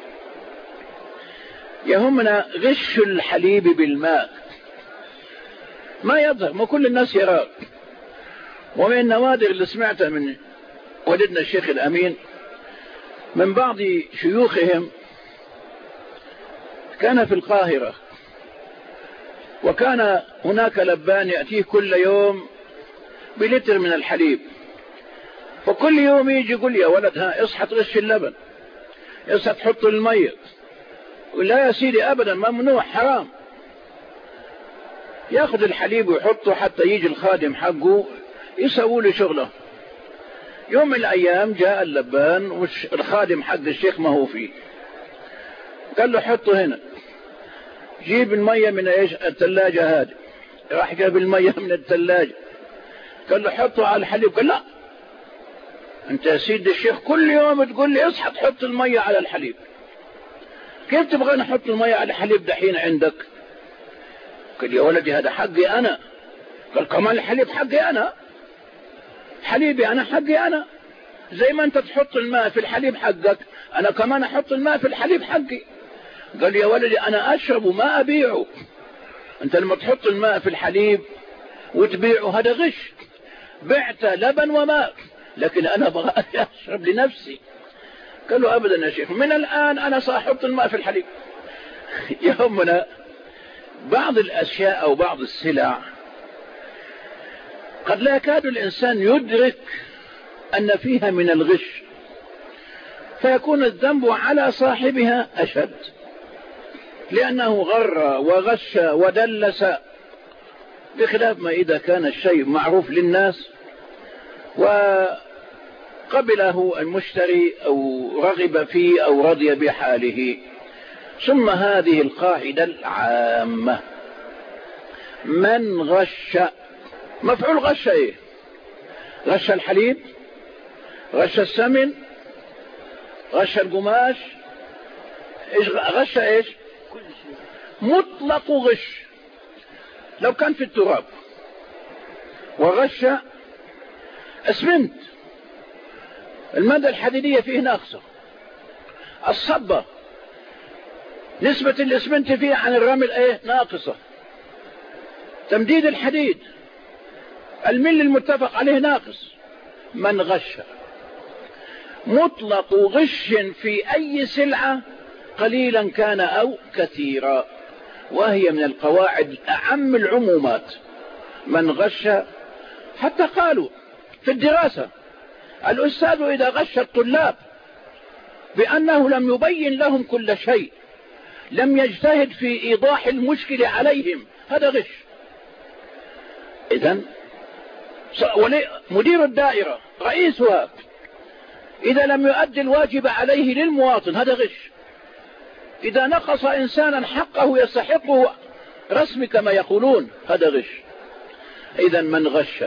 يهمنا غش الحليب بالماء ما يظهر، ما كل الناس يراه. ومن النوادر اللي سمعتها من والدنا الشيخ الأمين من بعض شيوخهم كان في القاهرة، وكان هناك لبان يأتيه كل يوم بلتر من الحليب، فكل يوم يجي يقول يا ولد ها اصحى تغش اللبن، اصحى تحط المية. لا يا سيدي أبدا ممنوع حرام. ياخذ الحليب ويحطه حتى يجي الخادم حقه يسوي له شغله. يوم من الأيام جاء اللبان والخادم حق الشيخ ما هو فيه، قال له حطه هنا. جيب المية من ايش الثلاجة هذه. راح جاب المية من الثلاجة. قال له حطه على الحليب. قال لا، انت يا سيد الشيخ كل يوم تقول لي اصحى تحط المية على الحليب، كيف تبغى نحط المية على الحليب دحين عندك؟ قال يا ولدي هذا حقي انا. قال كمان الحليب حقي انا، حليبي انا حقي انا، زي ما انت تحط الماء في الحليب حقك انا كمان احط الماء في الحليب حقي. قال يا ولدي انا اشربه ما ابيعه، انت لما تحط الماء في الحليب وتبيعه هذا غش، بعت لبن وماء، لكن انا ابغى اشرب لنفسي. قال له ابدا يا شيخ، من الان انا ساحط الماء في الحليب. يهمنا بعض الاشياء او بعض السلع قد لا يكاد الانسان يدرك ان فيها من الغش، فيكون الذنب على صاحبها اشد، لانه غر وغش ودلس، بخلاف ما اذا كان الشيء معروف للناس وقبله المشتري او رغب فيه او رضي بحاله. ثم هذه القاعدة العامة: من غش. مفعول غش ايه؟ غش الحليب، غش السمن، غش القماش، غش ايش؟ مطلق غش. لو كان في التراب وغش اسمنت، المادة الحديدية فيه ناقصة، الصبة نسبة الاسمنت فيه عن الرمل ايه؟ ناقصة، تمديد الحديد المل المتفق عليه ناقص. من غش. مطلق غش في اي سلعة قليلا كان او كثيرا، وهي من القواعد اعم العمومات. من غش، حتى قالوا في الدراسة الاستاذ اذا غش الطلاب بانه لم يبين لهم كل شيء، لم يجتهد في ايضاح المشكلة عليهم، هذا غش. اذن مدير الدائرة رئيسها اذا لم يؤدي الواجب عليه للمواطن هذا غش. اذا نقص انسانا حقه يستحقه رسمي كما يقولون هذا غش. اذا من غش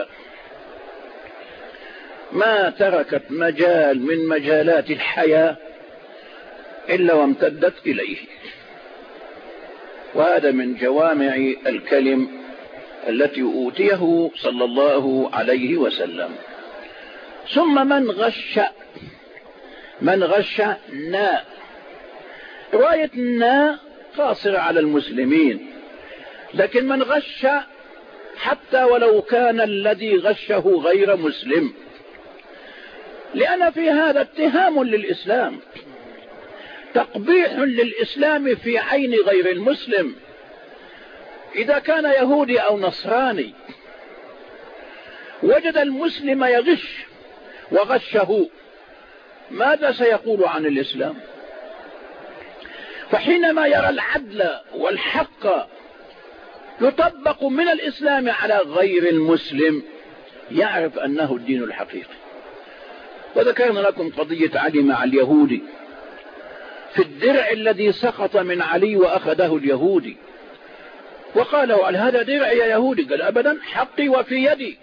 ما تركت مجال من مجالات الحياة الا وامتدت اليه، وهذا من جوامع الكلم التي أوتيه صلى الله عليه وسلم. ثم من غش. من غش نا. رواية نا قاصرة على المسلمين، لكن من غش حتى ولو كان الذي غشه غير مسلم، لأن في هذا اتهام للإسلام، تقبيح للإسلام في عين غير المسلم. إذا كان يهودي أو نصراني وجد المسلم يغش وغشه، ماذا سيقول عن الإسلام؟ فحينما يرى العدل والحق يطبق من الإسلام على غير المسلم يعرف أنه الدين الحقيقي. وذكرنا لكم قضية علي مع اليهودي في الدرع الذي سقط من علي وأخذه اليهودي، وقال له هذا درع يا يهودي؟ قال أبدا، حقي وفي يدي.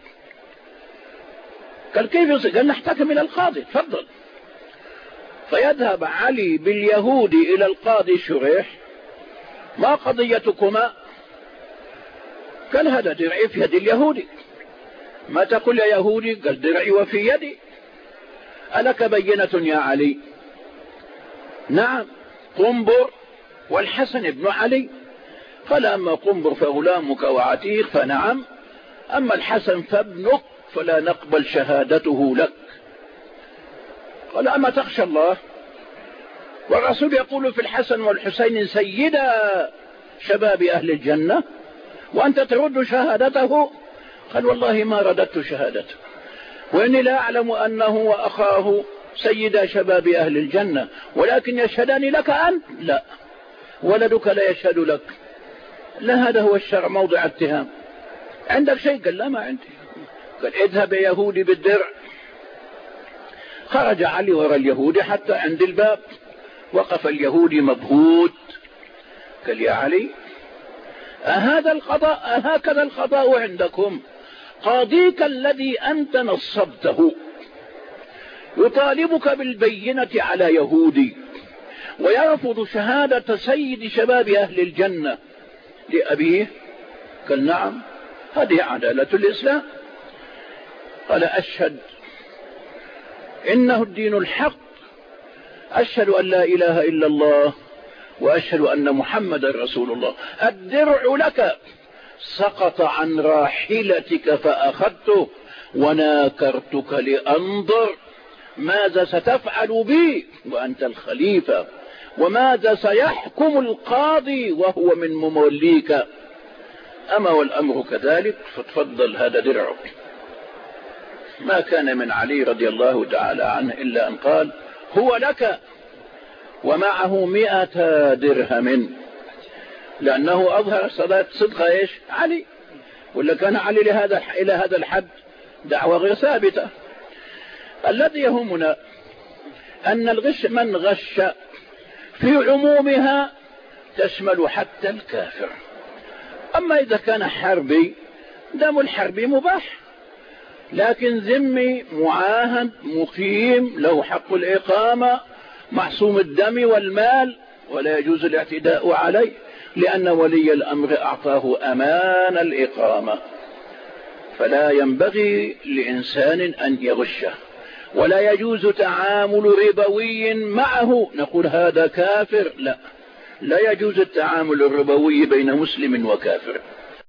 قال كيف؟ قال نحتكم إلى القاضي، تفضل. فيذهب علي باليهودي إلى القاضي شريح: ما قضيتكما؟ قال هذا درعي في يد اليهودي. ما تقول يا يهودي؟ قال درعي وفي يدي. ألك بينة يا علي؟ نعم، قنبر والحسن بن علي. قال أما قنبر فغلامك وعتيق فنعم، أما الحسن فابنك فلا نقبل شهادته لك. قال أما تخشى الله؟ والرسول يقول في الحسن والحسين سيدا شباب أهل الجنة، وأنت ترد شهادته؟ قال والله ما رددت شهادته، وإني لا أعلم أنه وأخاه سيدا شباب أهل الجنة، ولكن يشهدان لك أنت؟ لا، ولدك لا يشهد لك. لا، هذا هو الشرع موضع اتهام. عندك شيء؟ قال لا ما عندي. قال اذهب يا يهودي بالدرع. خرج علي وراء اليهودي حتى عند الباب، وقف اليهودي مبهوت قال يا علي أهذا القضاء أهكذا القضاء عندكم؟ قاضيك الذي أنت نصبته يطالبك بالبينة على يهودي ويرفض شهادة سيد شباب أهل الجنة لأبيه؟ قال نعم، هذه عدالة الإسلام. قال أشهد إنه الدين الحق، أشهد أن لا إله إلا الله وأشهد أن محمد رسول الله. الدرع لك، سقط عن راحلتك فأخذته وناكرتك لأنظر ماذا ستفعل بي وأنت الخليفة، وماذا سيحكم القاضي وهو من مموليك. أما والأمر كذلك فتفضل هذا درعك. ما كان من علي رضي الله تعالى عنه إلا أن قال هو لك، ومعه 100 درهم، لأنه أظهر صدق إيش؟ علي. ولا كان علي إلى هذا الحد دعوة غير ثابتة. الذي يهمنا أن الغش من غش في عمومها تشمل حتى الكافر. أما إذا كان حربي دم الحربي مباح، لكن ذمي معاهد مقيم له حق الإقامة معصوم الدم والمال ولا يجوز الاعتداء عليه، لأن ولي الأمر أعطاه أمان الإقامة. فلا ينبغي لإنسان أن يغشه، ولا يجوز تعامل ربوي معه نقول هذا كافر. لا يجوز التعامل الربوي بين مسلم وكافر.